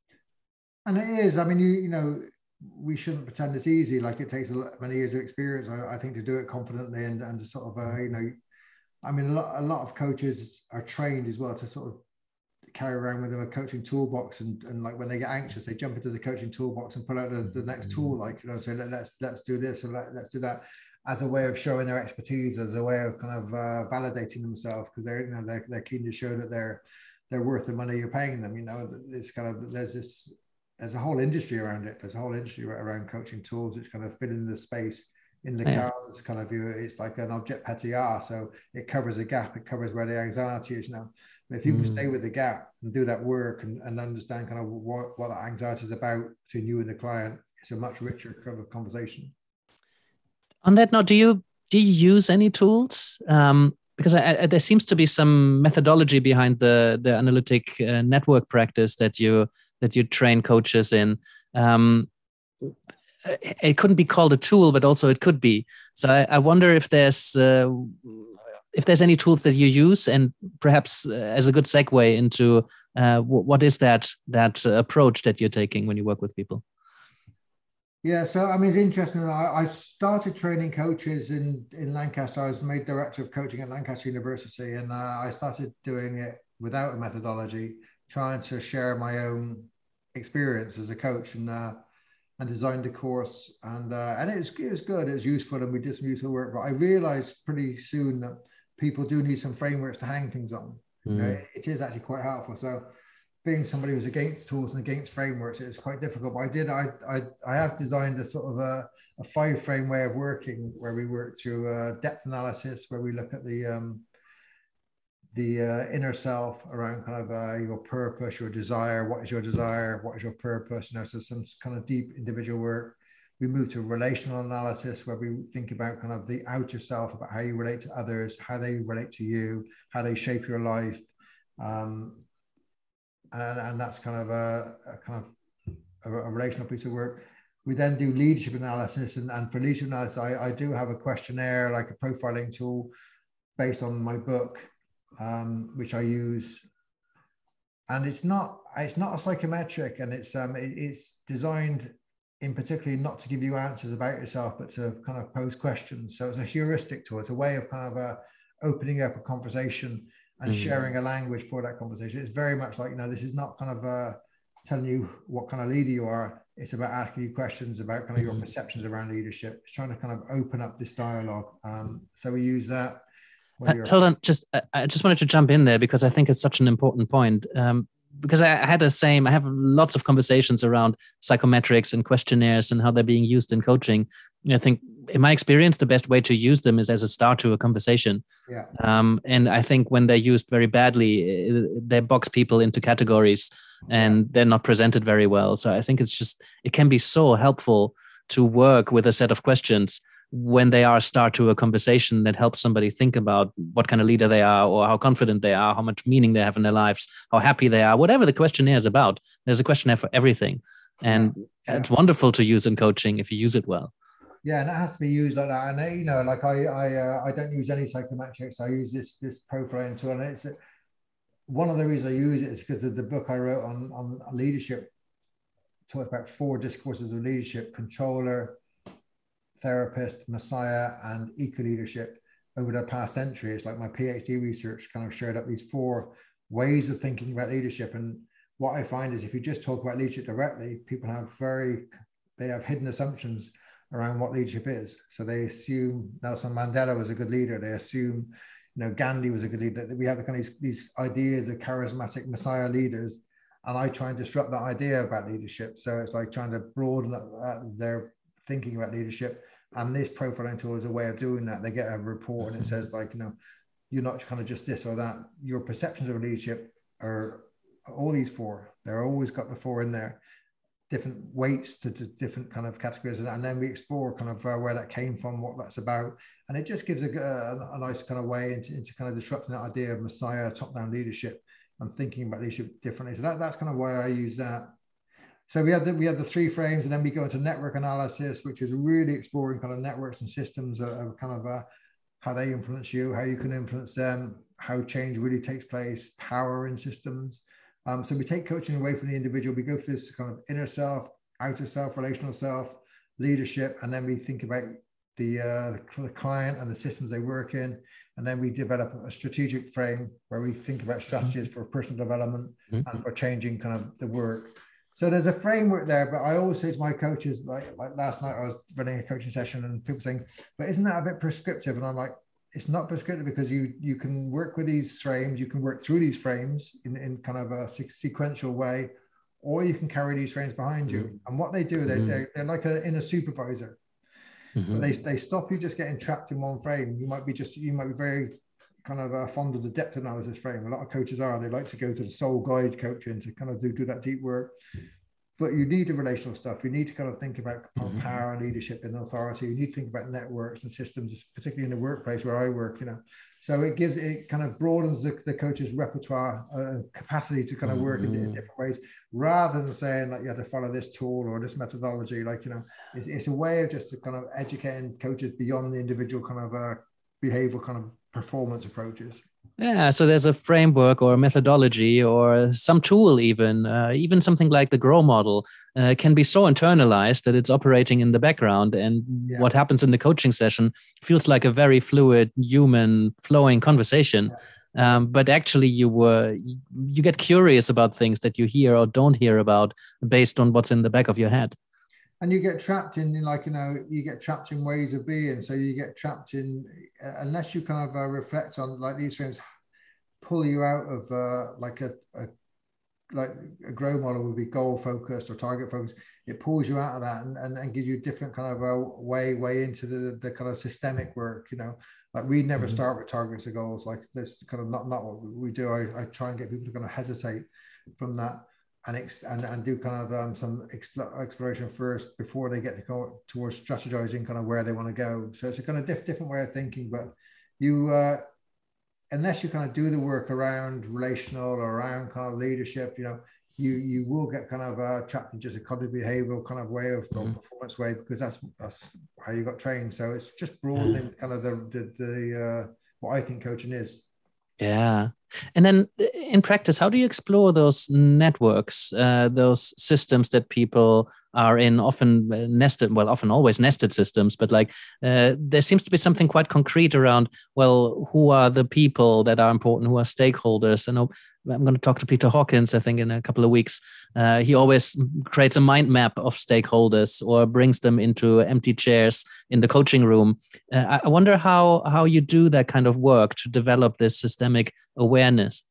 And it is, I mean, you you know, we shouldn't pretend it's easy. Like, it takes a lot, many years of experience, I, I think, to do it confidently and, and to sort of, uh, you know, I mean, a lot, a lot of coaches are trained as well to sort of carry around with them a coaching toolbox, and, and like when they get anxious, they jump into the coaching toolbox and pull out the, the next tool, like, you know, say, Let, let's let's do this and let, let's do that, as a way of showing their expertise, as a way of kind of uh, validating themselves, because they're, you know, they're, they're keen to show that they're they're worth the money you're paying them. You know, it's kind of, there's this there's a whole industry around it. There's a whole industry around coaching tools which kind of fit in the space. In the yeah. Lacan's kind of view, it's like an object pétillard, so it covers a gap, it covers where the anxiety is now. But if you mm. can stay with the gap and do that work and, and understand kind of what, what that anxiety is about between you and the client, it's a much richer kind of conversation. On that note, do you do you use any tools? Um, because I, I, there seems to be some methodology behind the the analytic uh, network practice that you that you train coaches in. Um, it couldn't be called a tool, but also it could be. So I, I wonder if there's uh, if there's any tools that you use, and perhaps uh, as a good segue into uh, w- what is that that uh, approach that you're taking when you work with people? Yeah, so I mean, it's interesting. I, I started training coaches in, in Lancaster. I was made director of coaching at Lancaster University, and uh, I started doing it without a methodology, trying to share my own experience as a coach, and uh, and designed a course. And uh, and it was, it was good, it was useful, and we did some useful work. But I realized pretty soon that people do need some frameworks to hang things on. Mm. You know, it, it is actually quite helpful. So being somebody who's against tools and against frameworks, it's quite difficult. But I did, I, I, I have designed a sort of a, a five frame way of working where we work through uh, depth analysis, where we look at the, um, the uh, inner self around kind of uh, your purpose, your desire. What is your desire? What is your purpose? You know, so some kind of deep individual work. We move to relational analysis where we think about kind of the outer self, about how you relate to others, how they relate to you, how they shape your life. Um, and, and that's kind of a, a kind of a, a relational piece of work. We then do leadership analysis, and, and for leadership analysis, I, I do have a questionnaire, like a profiling tool based on my book, um, which I use. And it's not, it's not a psychometric, and it's, um, it, it's designed in particularly not to give you answers about yourself, but to kind of pose questions. So it's a heuristic tool. It's a way of kind of uh, opening up a conversation and mm-hmm. sharing a language for that conversation. It's very much like, you know, this is not kind of uh, telling you what kind of leader you are. It's about asking you questions about kind of your perceptions around leadership. It's trying to kind of open up this dialogue. Um, so we use that. Uh, hold on, just uh, I just wanted to jump in there because I think it's such an important point. Um, because I, I had the same, I have lots of conversations around psychometrics and questionnaires and how they're being used in coaching. And I think in my experience, the best way to use them is as a start to a conversation. Yeah. Um, and I think when they're used very badly, they box people into categories and yeah. they're not presented very well. So I think it's just, it can be so helpful to work with a set of questions when they are a start to a conversation that helps somebody think about what kind of leader they are, or how confident they are, how much meaning they have in their lives, how happy they are, whatever the questionnaire is about. There's a questionnaire for everything. And yeah. it's wonderful to use in coaching if you use it well. Yeah, and it has to be used like that. And you know, like I I, uh, I don't use any psychometrics. I use this this profiling tool, and it's one of the reasons I use it is because of the book I wrote on on leadership talked about four discourses of leadership: controller, therapist, messiah, and eco-leadership over the past century. It's like my PhD research kind of showed up these four ways of thinking about leadership. And what I find is if you just talk about leadership directly, people have very, they have hidden assumptions around what leadership is. So they assume Nelson Mandela was a good leader. They assume, you know, Gandhi was a good leader. We have the kind of these, these ideas of charismatic messiah leaders. And I try and disrupt that idea about leadership. So it's like trying to broaden uh, their thinking about leadership. And this profiling tool is a way of doing that. They get a report and it says like, you know, you're not kind of just this or that. Your perceptions of leadership are all these four. They're always got the four in there, different weights to, to different kind of categories. And then we explore kind of uh, where that came from, what that's about. And it just gives a, a, a nice kind of way into, into kind of disrupting that idea of messiah, top-down leadership and thinking about leadership differently. So that, that's kind of why I use that. So we have the we have the three frames, and then we go into network analysis, which is really exploring kind of networks and systems of, of kind of uh, how they influence you, how you can influence them, how change really takes place, power in systems. Um, so we take coaching away from the individual. We go through this kind of inner self, outer self, relational self, leadership, and then we think about the uh, the client and the systems they work in, and then we develop a strategic frame where we think about strategies for personal development mm-hmm. and for changing kind of the work. So there's a framework there, but I always say to my coaches, like, like last night I was running a coaching session and people saying, but isn't that a bit prescriptive? And I'm like, it's not prescriptive because you you can work with these frames, you can work through these frames in, in kind of a sequential way, or you can carry these frames behind you. And what they do, they, mm-hmm. they're, they're like an inner supervisor. Mm-hmm. But they, they stop you just getting trapped in one frame. You might be just, you might be very kind of uh, fond of the depth analysis frame. A lot of coaches are, they like to go to the soul guide coaching to kind of do, do that deep work. But you need the relational stuff. You need to kind of think about mm-hmm. power and leadership and authority. You need to think about networks and systems, particularly in the workplace where I work, you know. So it gives, it kind of broadens the, the coach's repertoire, uh, capacity to kind of work mm-hmm. in, in different ways, rather than saying like you have to follow this tool or this methodology. Like, you know, it's, it's a way of just to kind of educating coaches beyond the individual kind of uh, behavioral kind of performance approaches. Yeah, so there's a framework or a methodology or some tool even, uh, even something like the GROW model uh, can be so internalized that it's operating in the background. And yeah. what happens in the coaching session feels like a very fluid, human, flowing conversation. Yeah. Um, but actually you were, you get curious about things that you hear or don't hear about based on what's in the back of your head. And you get trapped in, like, you know, you get trapped in ways of being. So you get trapped in, uh, unless you kind of uh, reflect on like these things, pull you out of uh, like a, a like a grow model would be goal focused or target focused. It pulls you out of that and, and, and gives you a different kind of a way way into the, the kind of systemic work, you know. Like we never mm-hmm. start with targets or goals. Like this kind of not, not what we do. I, I try and get people to kind of hesitate from that and ex, and, and do kind of um, some exp- exploration first before they get to go towards strategizing kind of where they want to go. So it's a kind of diff, different way of thinking, but you, uh, unless you kind of do the work around relational or around kind of leadership, you know, you you will get kind of uh, trapped in just a cognitive behavioral kind of way of mm-hmm. performance way, because that's that's how you got trained. So it's just broadening mm-hmm. kind of the the, the uh, what I think coaching is. Yeah. And then in practice, how do you explore those networks, uh, those systems that people are in, often nested, well, often always nested systems, but like uh, there seems to be something quite concrete around, well, who are the people that are important, who are stakeholders? I know I'm going to talk to Peter Hawkins, I think, in a couple of weeks. Uh, he always creates a mind map of stakeholders or brings them into empty chairs in the coaching room. Uh, I wonder how, how you do that kind of work to develop this systemic awareness.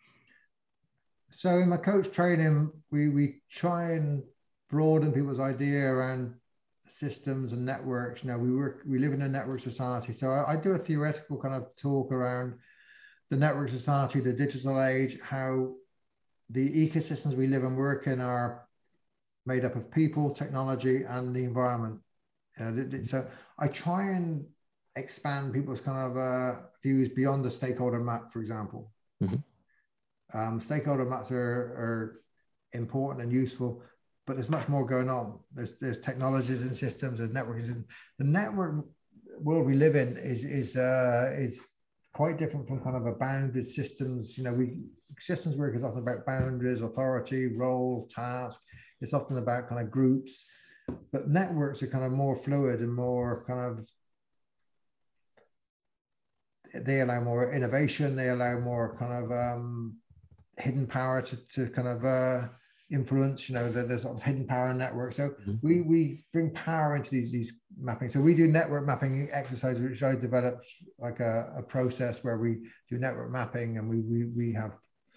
So in my coach training, we we try and broaden people's idea around systems and networks. You know, we work, we live in a network society. So I, I do a theoretical kind of talk around the network society, the digital age, how the ecosystems we live and work in are made up of people, technology, and the environment. You know, so I try and expand people's kind of uh, views beyond the stakeholder map, for example. Mm-hmm. Um, stakeholder maps are, are important and useful, but there's much more going on. There's there's technologies and systems, there's networks. And the network world we live in is is uh, is quite different from kind of a bounded systems. You know, we systems work is often about boundaries, authority, role, task. It's often about kind of groups, but networks are kind of more fluid and more kind of, they allow more innovation. They allow more kind of um, hidden power to, to kind of uh, influence. You know, there's a lot of hidden power in networks. So mm-hmm. we we bring power into these, these mapping. So we do network mapping exercises, which I developed like a, a process where we do network mapping, and we we we have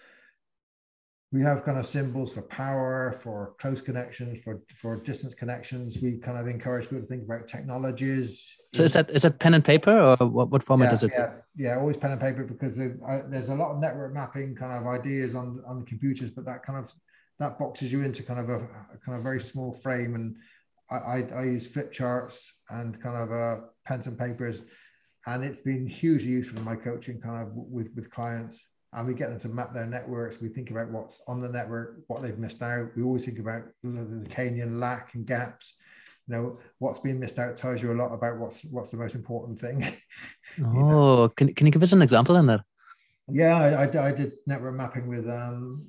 we have kind of symbols for power, for close connections, for for distance connections. We kind of encourage people to think about technologies. So is that is that pen and paper, or what, what format yeah, is it? Yeah, yeah, always pen and paper, because the, I, there's a lot of network mapping kind of ideas on on computers, but that kind of that boxes you into kind of a, a kind of very small frame. And I, I, I use flip charts and kind of uh, pens and papers, and it's been hugely useful in my coaching kind of with with clients. And we get them to map their networks. We think about what's on the network, what they've missed out. We always think about the Canyon lack and gaps. You know, what's been missed out tells you a lot about what's what's the most important thing. Oh, you know? can, can you give us an example on that? Yeah, I, I, I did network mapping with um,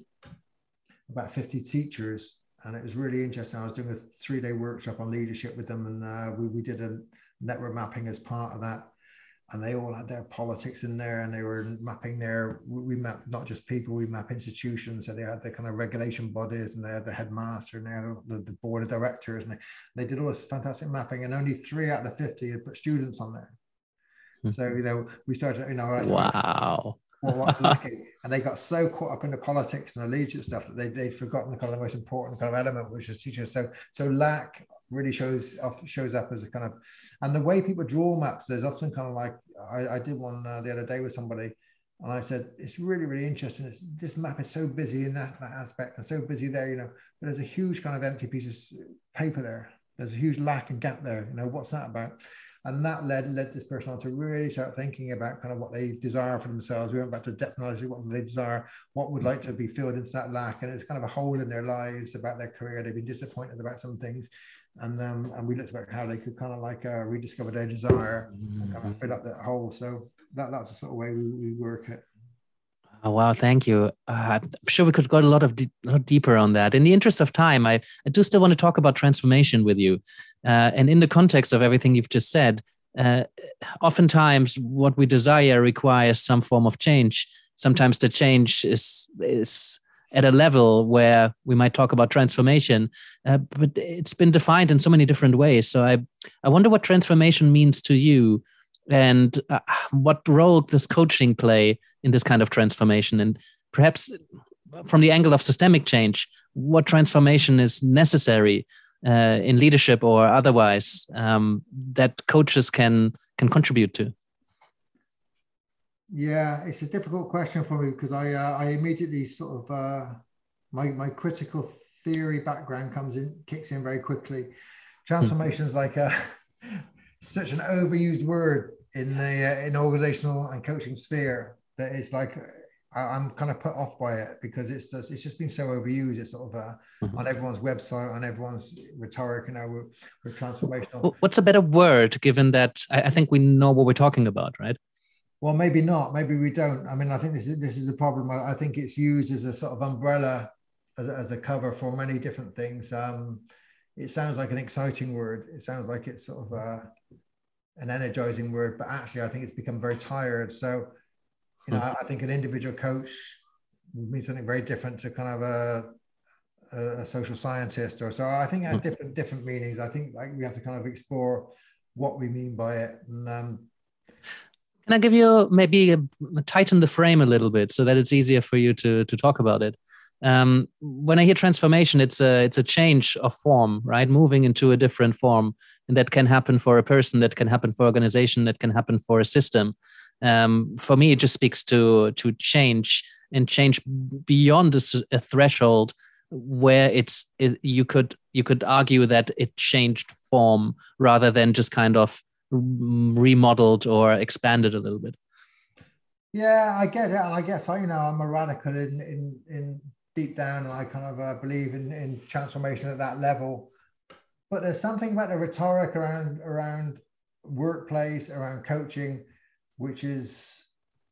about fifty teachers, and it was really interesting. I was doing a three-day workshop on leadership with them, and uh, we, we did a network mapping as part of that. And they all had their politics in there, and they were mapping their, we map not just people, we map institutions. So they had the kind of regulation bodies, and they had the headmaster, and they had the, the board of directors, and they, they did all this fantastic mapping, and only three out of the fifty had put students on there. Mm-hmm. So, you know, we started, you know, wow. What, what's lacking? And they got so caught up in the politics and the leadership stuff that they, they'd forgotten the kind of most important kind of element, which is teachers. So, so lack really shows off, shows up as a kind of, and the way people draw maps, there's often kind of like, I, I did one uh, the other day with somebody, and I said, it's really, really interesting. It's, this map is so busy in that, that aspect, and so busy there, you know, but there's a huge kind of empty piece of paper there. There's a huge lack and gap there. You know, what's that about? And that led led this person on to really start thinking about kind of what they desire for themselves. We went back to depth knowledge, what do they desire, what would like to be filled into that lack. And it's kind of a hole in their lives about their career. They've been disappointed about some things. And um, and we looked about how they could kind of like uh, rediscover their desire and kind of fill up that hole. So that, that's the sort of way we, we work it. Oh, wow, thank you. Uh, I'm sure we could go a lot of de- a lot deeper on that. In the interest of time, I, I do still want to talk about transformation with you. Uh, and in the context of everything you've just said, uh, oftentimes what we desire requires some form of change. Sometimes the change is is at a level where we might talk about transformation, uh, but it's been defined in so many different ways. So I, I wonder what transformation means to you. And uh, what role does coaching play in this kind of transformation? And perhaps from the angle of systemic change, what transformation is necessary uh, in leadership or otherwise um, that coaches can can contribute to? Yeah, it's a difficult question for me because I uh, I immediately sort of uh, my my critical theory background comes in kicks in very quickly. Transformation is like a such an overused word in the uh, in organizational and coaching sphere that it's like I, I'm kind of put off by it because it's just it's just been so overused. It's sort of uh, mm-hmm. on everyone's website, on everyone's rhetoric, you know, with, with transformational. What's a better word, given that I, I think we know what we're talking about, right? Well, maybe not. Maybe we don't. I mean, I think this is this is a problem. I, I think it's used as a sort of umbrella, as, as a cover for many different things. Um, it sounds like an exciting word. It sounds like it's sort of uh, an energizing word, but actually, I think it's become very tired. So, you know, I, I think an individual coach would mean something very different to kind of a, a, a social scientist or so. I think it has different different meanings. I think like we have to kind of explore what we mean by it. And, um, Can I give you maybe a, tighten the frame a little bit so that it's easier for you to to talk about it? Um, when I hear transformation, it's a it's a change of form, right? Moving into a different form, and that can happen for a person, that can happen for an organization, that can happen for a system. Um, for me, it just speaks to to change and change beyond a, a threshold where it's it, you could you could argue that it changed form rather than just kind of remodeled or expanded a little bit. Yeah, I get it. And I guess I, you know, I'm a radical in in, in deep down, and I kind of uh, believe in, in transformation at that level. But there's something about the rhetoric around around workplace, around coaching, which is,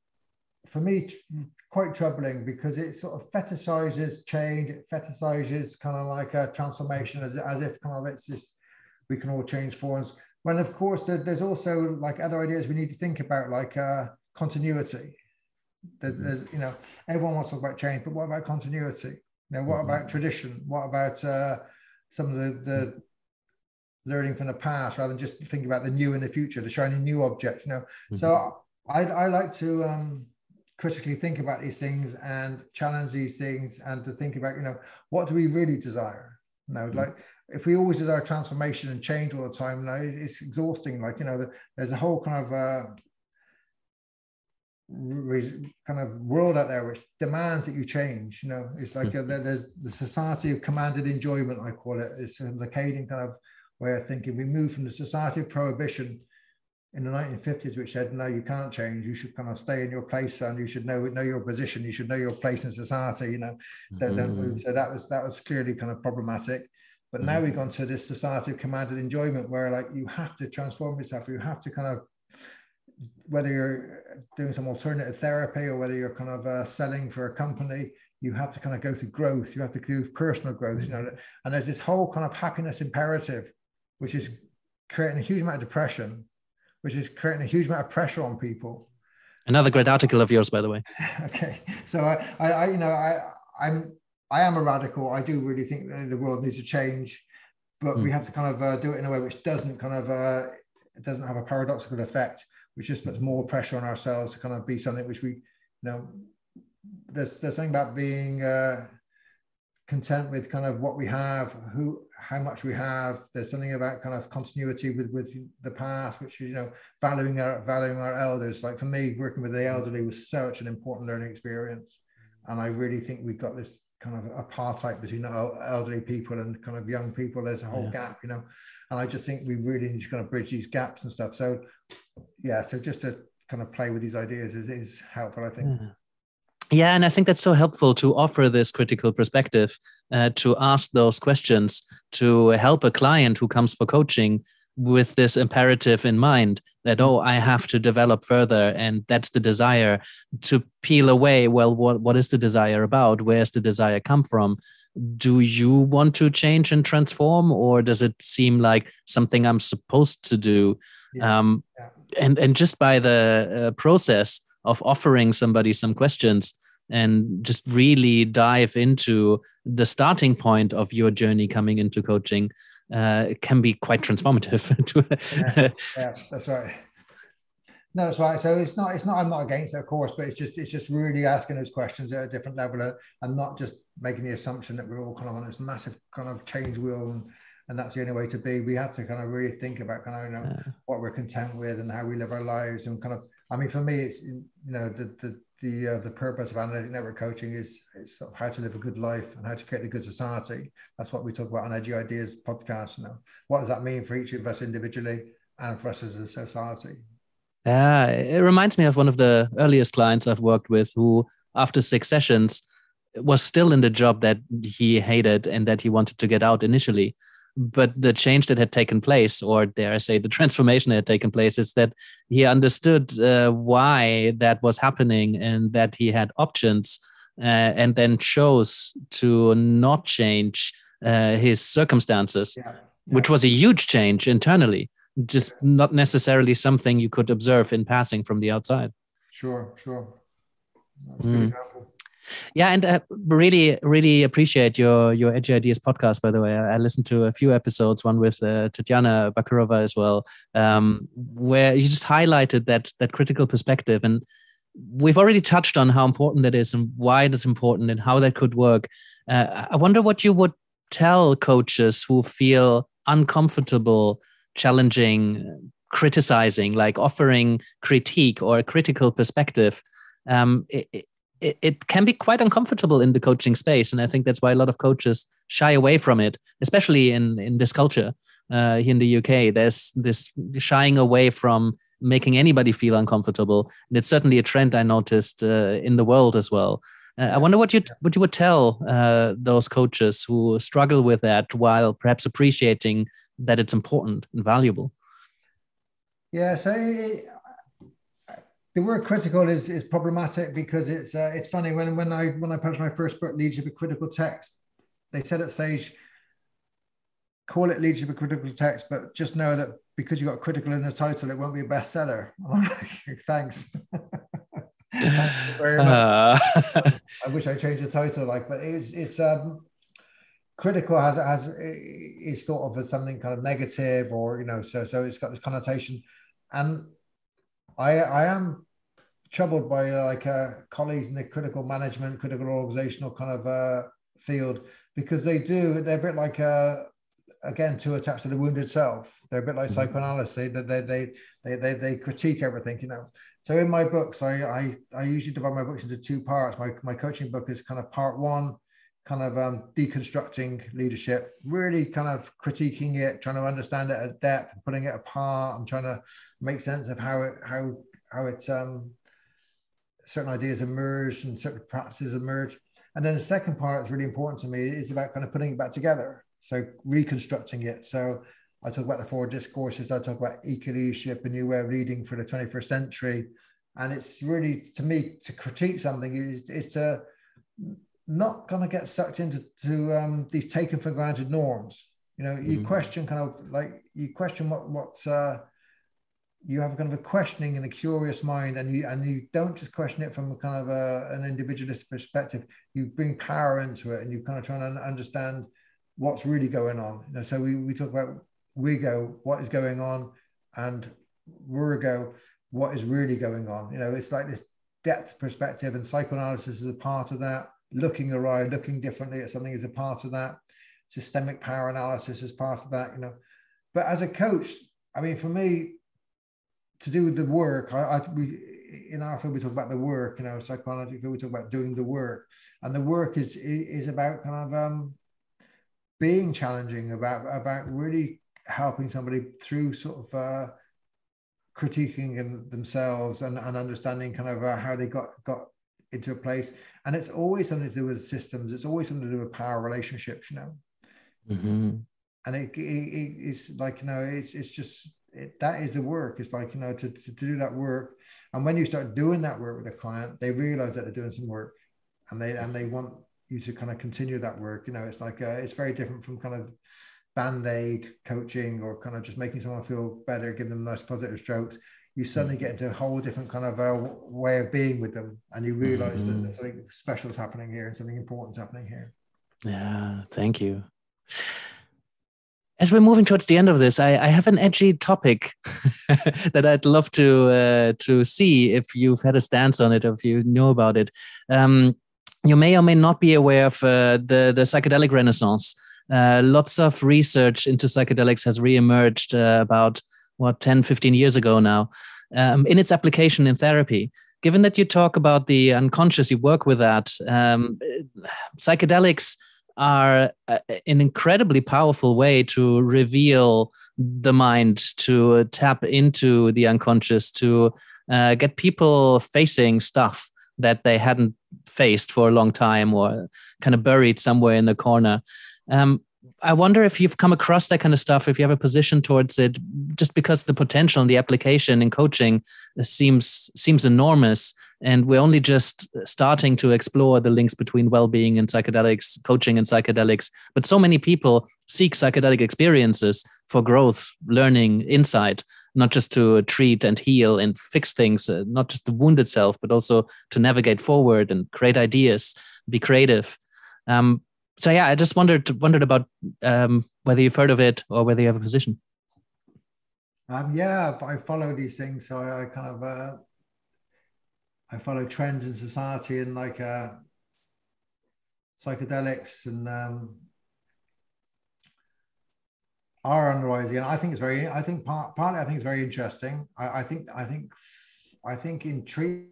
for me, quite troubling because it sort of fetishizes change. It fetishizes kind of like a transformation as, as if kind of it's just, we can all change forms. When of course there, there's also like other ideas we need to think about, like uh, continuity. There's, there's, you know, everyone wants to talk about change, but what about continuity? You know, what about tradition? What about uh, some of the, the learning from the past, rather than just thinking about the new in the future, the shiny new object? You know, mm-hmm. so I, I like to um, critically think about these things and challenge these things, and to think about, you know, what do we really desire? You know, mm-hmm. like. If we always desire transformation and change all the time, you know, it's exhausting. Like, you know, there's a whole kind of uh, re- kind of world out there which demands that you change. You know, it's like a, there's the society of commanded enjoyment, I call it. It's a Lacanian kind of way of thinking. We moved from the society of prohibition in the nineteen fifties, which said, no, you can't change. You should kind of stay in your place, and you should know know your position. You should know your place in society. You know, mm-hmm. don't, don't move. So that was that was clearly kind of problematic. But now we've gone to this society of commanded enjoyment where, like, you have to transform yourself. You have to kind of, whether you're doing some alternative therapy or whether you're kind of uh, selling for a company, you have to kind of go through growth. You have to do personal growth, you know. And there's this whole kind of happiness imperative, which is creating a huge amount of depression, which is creating a huge amount of pressure on people. Another great article of yours, by the way. Okay, so I, I, I, you know, I, I'm. I am a radical. I do really think that the world needs to change, but mm. we have to kind of uh, do it in a way which doesn't kind of, uh, it doesn't have a paradoxical effect, which just puts more pressure on ourselves to kind of be something which we, you know, there's, there's something about being uh, content with kind of what we have, who, how much we have. There's something about kind of continuity with, with the past, which is, you know, valuing our, valuing our elders. Like for me, working with the elderly was such an important learning experience. And I really think we've got this kind of apartheid between elderly people and kind of young people. There's a whole yeah. gap, you know, and I just think we really need to kind of bridge these gaps and stuff. So, yeah, so just to kind of play with these ideas is, is helpful, I think. Yeah. Yeah, and I think that's so helpful to offer this critical perspective, uh, to ask those questions, to help a client who comes for coaching with this imperative in mind that, oh, I have to develop further. And that's the desire, to peel away, well, what, what is the desire about? Where's the desire come from? Do you want to change and transform, or does it seem like something I'm supposed to do? Yeah. Um, yeah. And, and just by the uh, process of offering somebody some questions and just really dive into the starting point of your journey coming into coaching, uh, it can be quite transformative. yeah, yeah, that's right. No, that's right. So it's not, it's not, I'm not against it, of course, but it's just, it's just really asking those questions at a different level and not just making the assumption that we're all kind of on this massive kind of change wheel and, and that's the only way to be. We have to kind of really think about kind of, you know, yeah. what we're content with and how we live our lives and kind of, I mean, for me, it's, you know, the, the, the, uh, the purpose of analytic network coaching is, is sort of how to live a good life and how to create a good society. That's what we talk about on Edgy Ideas podcast. You know, what does that mean for each of us individually and for us as a society? Yeah, it reminds me of one of the earliest clients I've worked with who, after six sessions, was still in the job that he hated and that he wanted to get out initially. But the change that had taken place, or dare I say, the transformation that had taken place, is that he understood uh, why that was happening and that he had options, uh, and then chose to not change uh, his circumstances, yeah. Yeah. which was a huge change internally. Just not necessarily something you could observe in passing from the outside. Sure, sure. That's a good mm. example. Yeah, and I really, really appreciate your your Edgy Ideas podcast, by the way. I listened to a few episodes, one with uh, Tatiana Bakurova as well, um, where you just highlighted that that critical perspective. And we've already touched on how important that is and why that's important and how that could work. Uh, I wonder what you would tell coaches who feel uncomfortable challenging, criticizing, like offering critique or a critical perspective. Um, it, it, it can be quite uncomfortable in the coaching space. And I think that's why a lot of coaches shy away from it, especially in, in this culture uh, here in the U K. There's this shying away from making anybody feel uncomfortable. And it's certainly a trend I noticed uh, in the world as well. Uh, I wonder what you what you would tell uh, those coaches who struggle with that while perhaps appreciating that it's important and valuable. Yeah, so it, the word critical is is problematic because it's uh, it's funny when when I when I published my first book, Leadership: A Critical Text, they said at Sage, call it Leadership: A Critical Text, but just know that because you got critical in the title, it won't be a bestseller. Thanks. Thank you very much. Uh. I wish I changed the title, like, but it's it's um critical has has is thought of as something kind of negative, or you know, so so it's got this connotation, and I I am troubled by uh, like uh, colleagues in the critical management, critical organizational kind of uh, field, because they do they're a bit like uh again too attached to the wounded self. They're a bit like psychoanalysis. That they, they they they they critique everything, you know. So in my books, I, I, I usually divide my books into two parts. My, my coaching book is kind of part one, kind of um, deconstructing leadership, really kind of critiquing it, trying to understand it at depth, putting it apart. I'm trying to make sense of how it, how, how it, um, certain ideas emerge and certain practices emerge. And then the second part is really important to me is about kind of putting it back together. So reconstructing it. So I talk about the four discourses. I talk about eco-leadership, a new way of leading for the twenty-first century. And it's really, to me, to critique something is, is to not kind of get sucked into to, um, these taken for granted norms. You know, you mm-hmm. question kind of like, you question what, what uh, you have kind of a questioning and a curious mind, and you, and you don't just question it from kind of a, an individualist perspective. You bring power into it and you kind of try to understand what's really going on. You know, so we, we talk about WIGO, what is going on, and WURGO, what is really going on. You know, it's like this depth perspective, and psychoanalysis is a part of that. Looking around, looking differently at something is a part of that. Systemic power analysis is part of that, you know. But as a coach, I mean, for me, to do the work, I, I we in our field we talk about the work, you know, psychoanalytic field we talk about doing the work, and the work is is about kind of um, being challenging, about about really helping somebody through sort of uh, critiquing in themselves and, and understanding kind of uh, how they got got into a place. And it's always something to do with systems. It's always something to do with power relationships, you know. Mm-hmm. And it, it, it it's like, you know, it's it's just it, that is the work. It's like, you know, to, to to do that work. And when you start doing that work with a client, they realize that they're doing some work, and they and they want you to kind of continue that work. You know, it's like uh, it's very different from kind of band-aid coaching or kind of just making someone feel better, give them nice positive strokes. You suddenly get into a whole different kind of uh, way of being with them, and you realize mm-hmm. that there's something special is happening here and something important is happening here. Yeah, thank you. As we're moving towards the end of this, I, I have an edgy topic that I'd love to uh, to see if you've had a stance on it, or if you know about it. Um, you may or may not be aware of uh, the the psychedelic renaissance. Uh, lots of research into psychedelics has reemerged uh, about what ten, fifteen years ago now, um, in its application in therapy. Given that you talk about the unconscious, you work with that, um, psychedelics are an incredibly powerful way to reveal the mind, to tap into the unconscious, to uh, get people facing stuff that they hadn't faced for a long time, or kind of buried somewhere in the corner. Um, I wonder if you've come across that kind of stuff, if you have a position towards it, just because the potential and the application in coaching seems seems enormous. And we're only just starting to explore the links between well-being and psychedelics, coaching and psychedelics. But so many people seek psychedelic experiences for growth, learning, insight, not just to treat and heal and fix things, uh, not just the wounded self, but also to navigate forward and create ideas, be creative. Um, so yeah, I just wondered wondered about um, whether you've heard of it or whether you have a position. Um, yeah, I follow these things, so I, I kind of uh, I follow trends in society and like uh, psychedelics and um, are on the rise again. I think it's very. I think part, partly I think it's very interesting. I, I think I think I think in treat.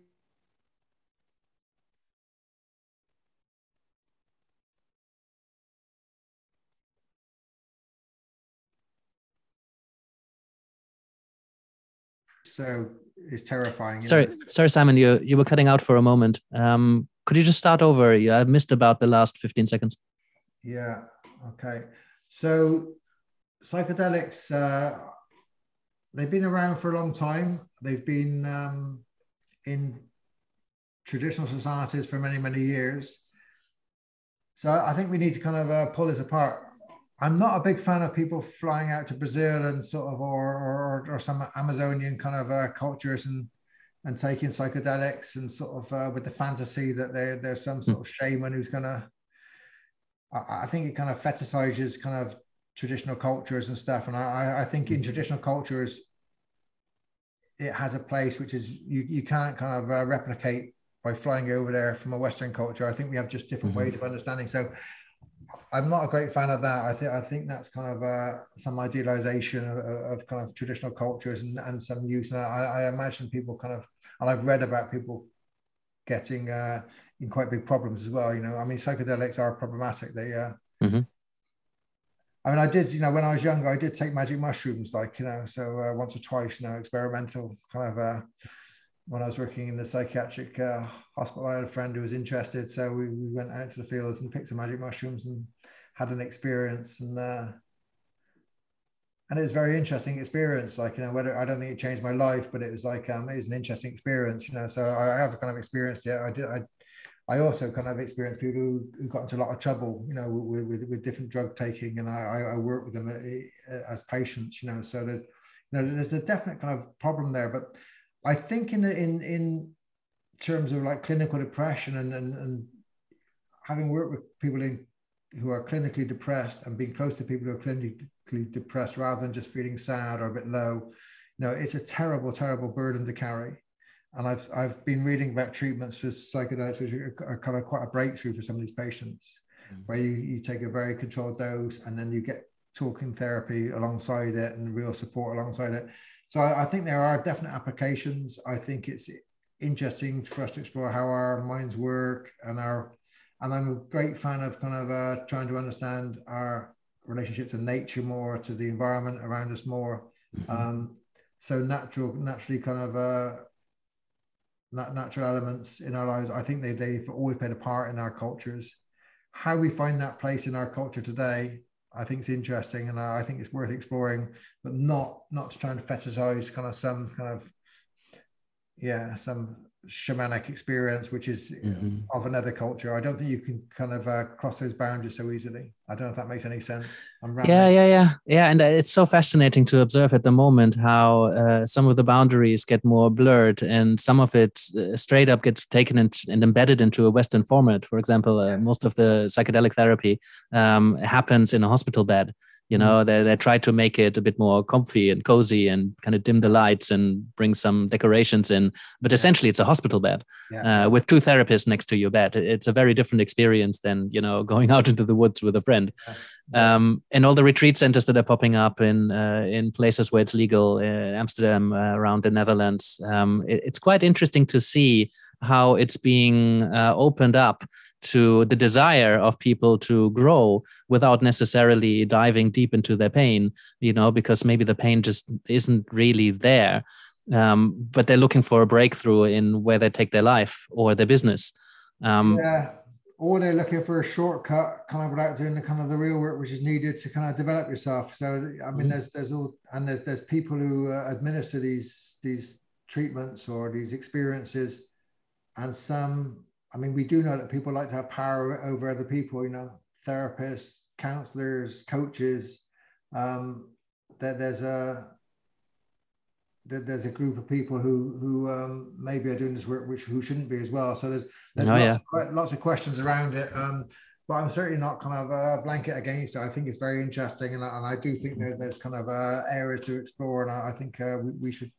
So it's terrifying. Sorry, know? sorry, Simon, you you were cutting out for a moment. Um, could you just start over? Yeah, I missed about the last fifteen seconds. Yeah. Okay. So psychedelics, uh, they've been around for a long time. They've been um, in traditional societies for many, many years. So I think we need to kind of uh, pull this apart. I'm not a big fan of people flying out to Brazil and sort of, or or, or some Amazonian kind of uh, cultures and and taking psychedelics and sort of uh, with the fantasy that there there's some sort of shaman who's gonna. I, I think it kind of fetishizes kind of traditional cultures and stuff, and I I think in traditional cultures it has a place which is you you can't kind of uh, replicate by flying over there from a Western culture. I think we have just different mm-hmm. ways of understanding. So. I'm not a great fan of that. I think I think that's kind of uh, some idealization of, of kind of traditional cultures and, and some use. And I, I imagine people kind of, and I've read about people getting uh, in quite big problems as well. You know, I mean, psychedelics are problematic. They, uh, mm-hmm. I mean, I did, you know, when I was younger, I did take magic mushrooms, like, you know, so uh, once or twice, you know, experimental kind of. Uh, when I was working in the psychiatric uh, hospital, I had a friend who was interested. So we, we went out to the fields and picked some magic mushrooms and had an experience. And uh, and it was a very interesting experience. Like, you know, whether I don't think it changed my life, but it was like, um, it was an interesting experience, you know. So I have kind of experienced it. I did, I, I also kind of experienced people who, who got into a lot of trouble, you know, with, with, with different drug taking. And I, I work with them as patients, you know. So there's, you know, there's a definite kind of problem there. But I think in in in terms of like clinical depression and, and and having worked with people in who are clinically depressed and being close to people who are clinically depressed rather than just feeling sad or a bit low, you know, it's a terrible, terrible burden to carry. And I've I've been reading about treatments for psychedelics, which are, are kind of quite a breakthrough for some of these patients, mm-hmm. where you, you take a very controlled dose and then you get talking therapy alongside it and real support alongside it. So I, I think there are definite applications. I think it's interesting for us to explore how our minds work and our, and I'm a great fan of kind of uh, trying to understand our relationship to nature more, to the environment around us more. Mm-hmm. Um, so natural, naturally kind of uh, natural elements in our lives, I think they, they've always played a part in our cultures. How we find that place in our culture today, I think it's interesting, and I think it's worth exploring, but not not to try and fetishize kind of some kind of yeah some shamanic experience, which is mm-hmm. of another culture. I don't think you can kind of uh, cross those boundaries so easily. I don't know if that makes any sense. I'm yeah, yeah, yeah, yeah. And it's so fascinating to observe at the moment how uh, some of the boundaries get more blurred, and some of it uh, straight up gets taken and, and embedded into a Western format. For example, uh, yeah. most of the psychedelic therapy um, happens in a hospital bed. You know, mm. they they try to make it a bit more comfy and cozy and kind of dim the lights and bring some decorations in. But essentially, it's a hospital bed yeah. uh, with two therapists next to your bed. It's a very different experience than, you know, going out into the woods with a friend. Yeah. Um, and all the retreat centers that are popping up in uh, in places where it's legal, in Amsterdam, uh, around the Netherlands. Um, it, it's quite interesting to see how it's being uh, opened up to the desire of people to grow without necessarily diving deep into their pain, you know, because maybe the pain just isn't really there. Um, but they're looking for a breakthrough in where they take their life or their business. Um, yeah, or they're looking for a shortcut kind of without doing the kind of the real work which is needed to kind of develop yourself. So, I mean, mm-hmm. there's there's all, and there's there's people who uh, administer these, these treatments or these experiences, and some, I mean, we do know that people like to have power over other people, you know, therapists, counselors, coaches. Um, that there's a that there's a group of people who who um, maybe are doing this work which who shouldn't be as well. So there's, there's oh, lots, yeah. of, lots of questions around it. Um, but I'm certainly not kind of a blanket against it. I think it's very interesting, and I, and I do think there, there's kind of uh, areas to explore, and I, I think uh, we, we should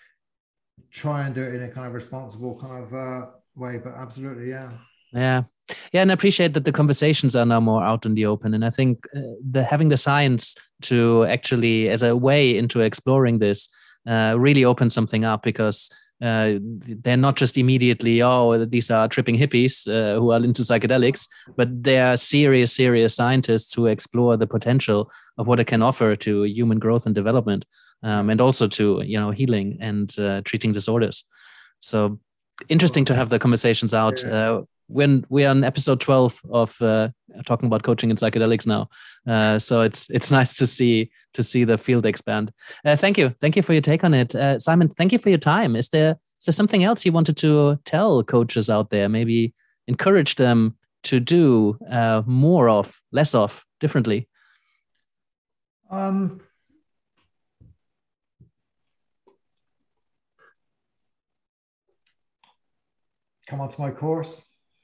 try and do it in a kind of responsible kind of uh, way. But absolutely, yeah. Yeah. Yeah. And I appreciate that the conversations are now more out in the open. And I think uh, the having the science to actually, as a way into exploring this, uh, really opens something up, because uh, they're not just immediately, oh, these are tripping hippies uh, who are into psychedelics, but they are serious, serious scientists who explore the potential of what it can offer to human growth and development, um, and also to, you know, healing and uh, treating disorders. So interesting to have the conversations out. Uh, when we are on episode twelve of uh, talking about coaching and psychedelics now, uh, so it's it's nice to see to see the field expand. Uh, thank you, thank you for your take on it, uh, Simon. Thank you for your time. Is there is there something else you wanted to tell coaches out there? Maybe encourage them to do uh, more of, less of, differently. Um. Come onto my course.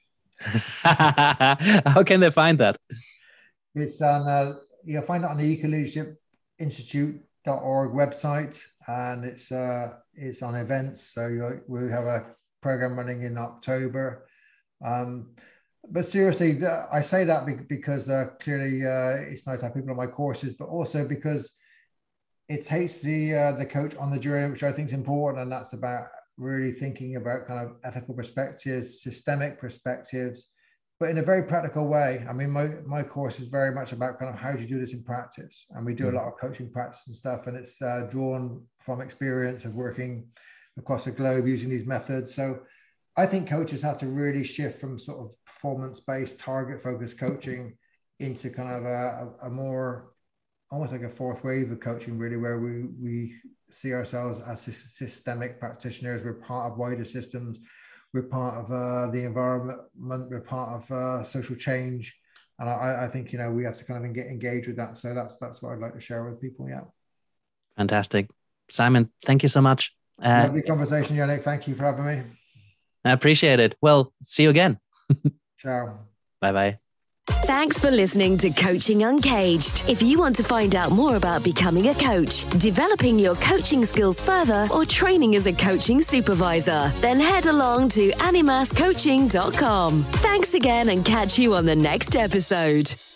How can they find that? It's on, uh, you'll find it on the Eco Leadership Institute dot org website, and it's uh, it's on events. So you, we have a program running in October. Um, but seriously, I say that because uh, clearly uh, it's nice to have people on my courses, but also because it takes the uh, the coach on the journey, which I think is important, and that's about really thinking about kind of ethical perspectives, systemic perspectives, but in a very practical way. I mean, my, my course is very much about kind of how do you do this in practice? And we do a lot of coaching practice and stuff, and it's uh, drawn from experience of working across the globe using these methods. So I think coaches have to really shift from sort of performance-based, target-focused coaching into kind of a, a more, almost like a fourth wave of coaching, really, where we, we see ourselves as systemic practitioners. We're part of wider systems. We're part of uh, the environment. We're part of uh, social change. And I, I think, you know, we have to kind of engage, engage with that. So that's that's what I'd like to share with people. Yeah. Fantastic. Simon, thank you so much. Uh, Lovely conversation, Yannick. Thank you for having me. I appreciate it. Well, see you again. Ciao. Bye-bye. Thanks for listening to Coaching Uncaged. If you want to find out more about becoming a coach, developing your coaching skills further, or training as a coaching supervisor, then head along to animas coaching dot com. Thanks again, and catch you on the next episode.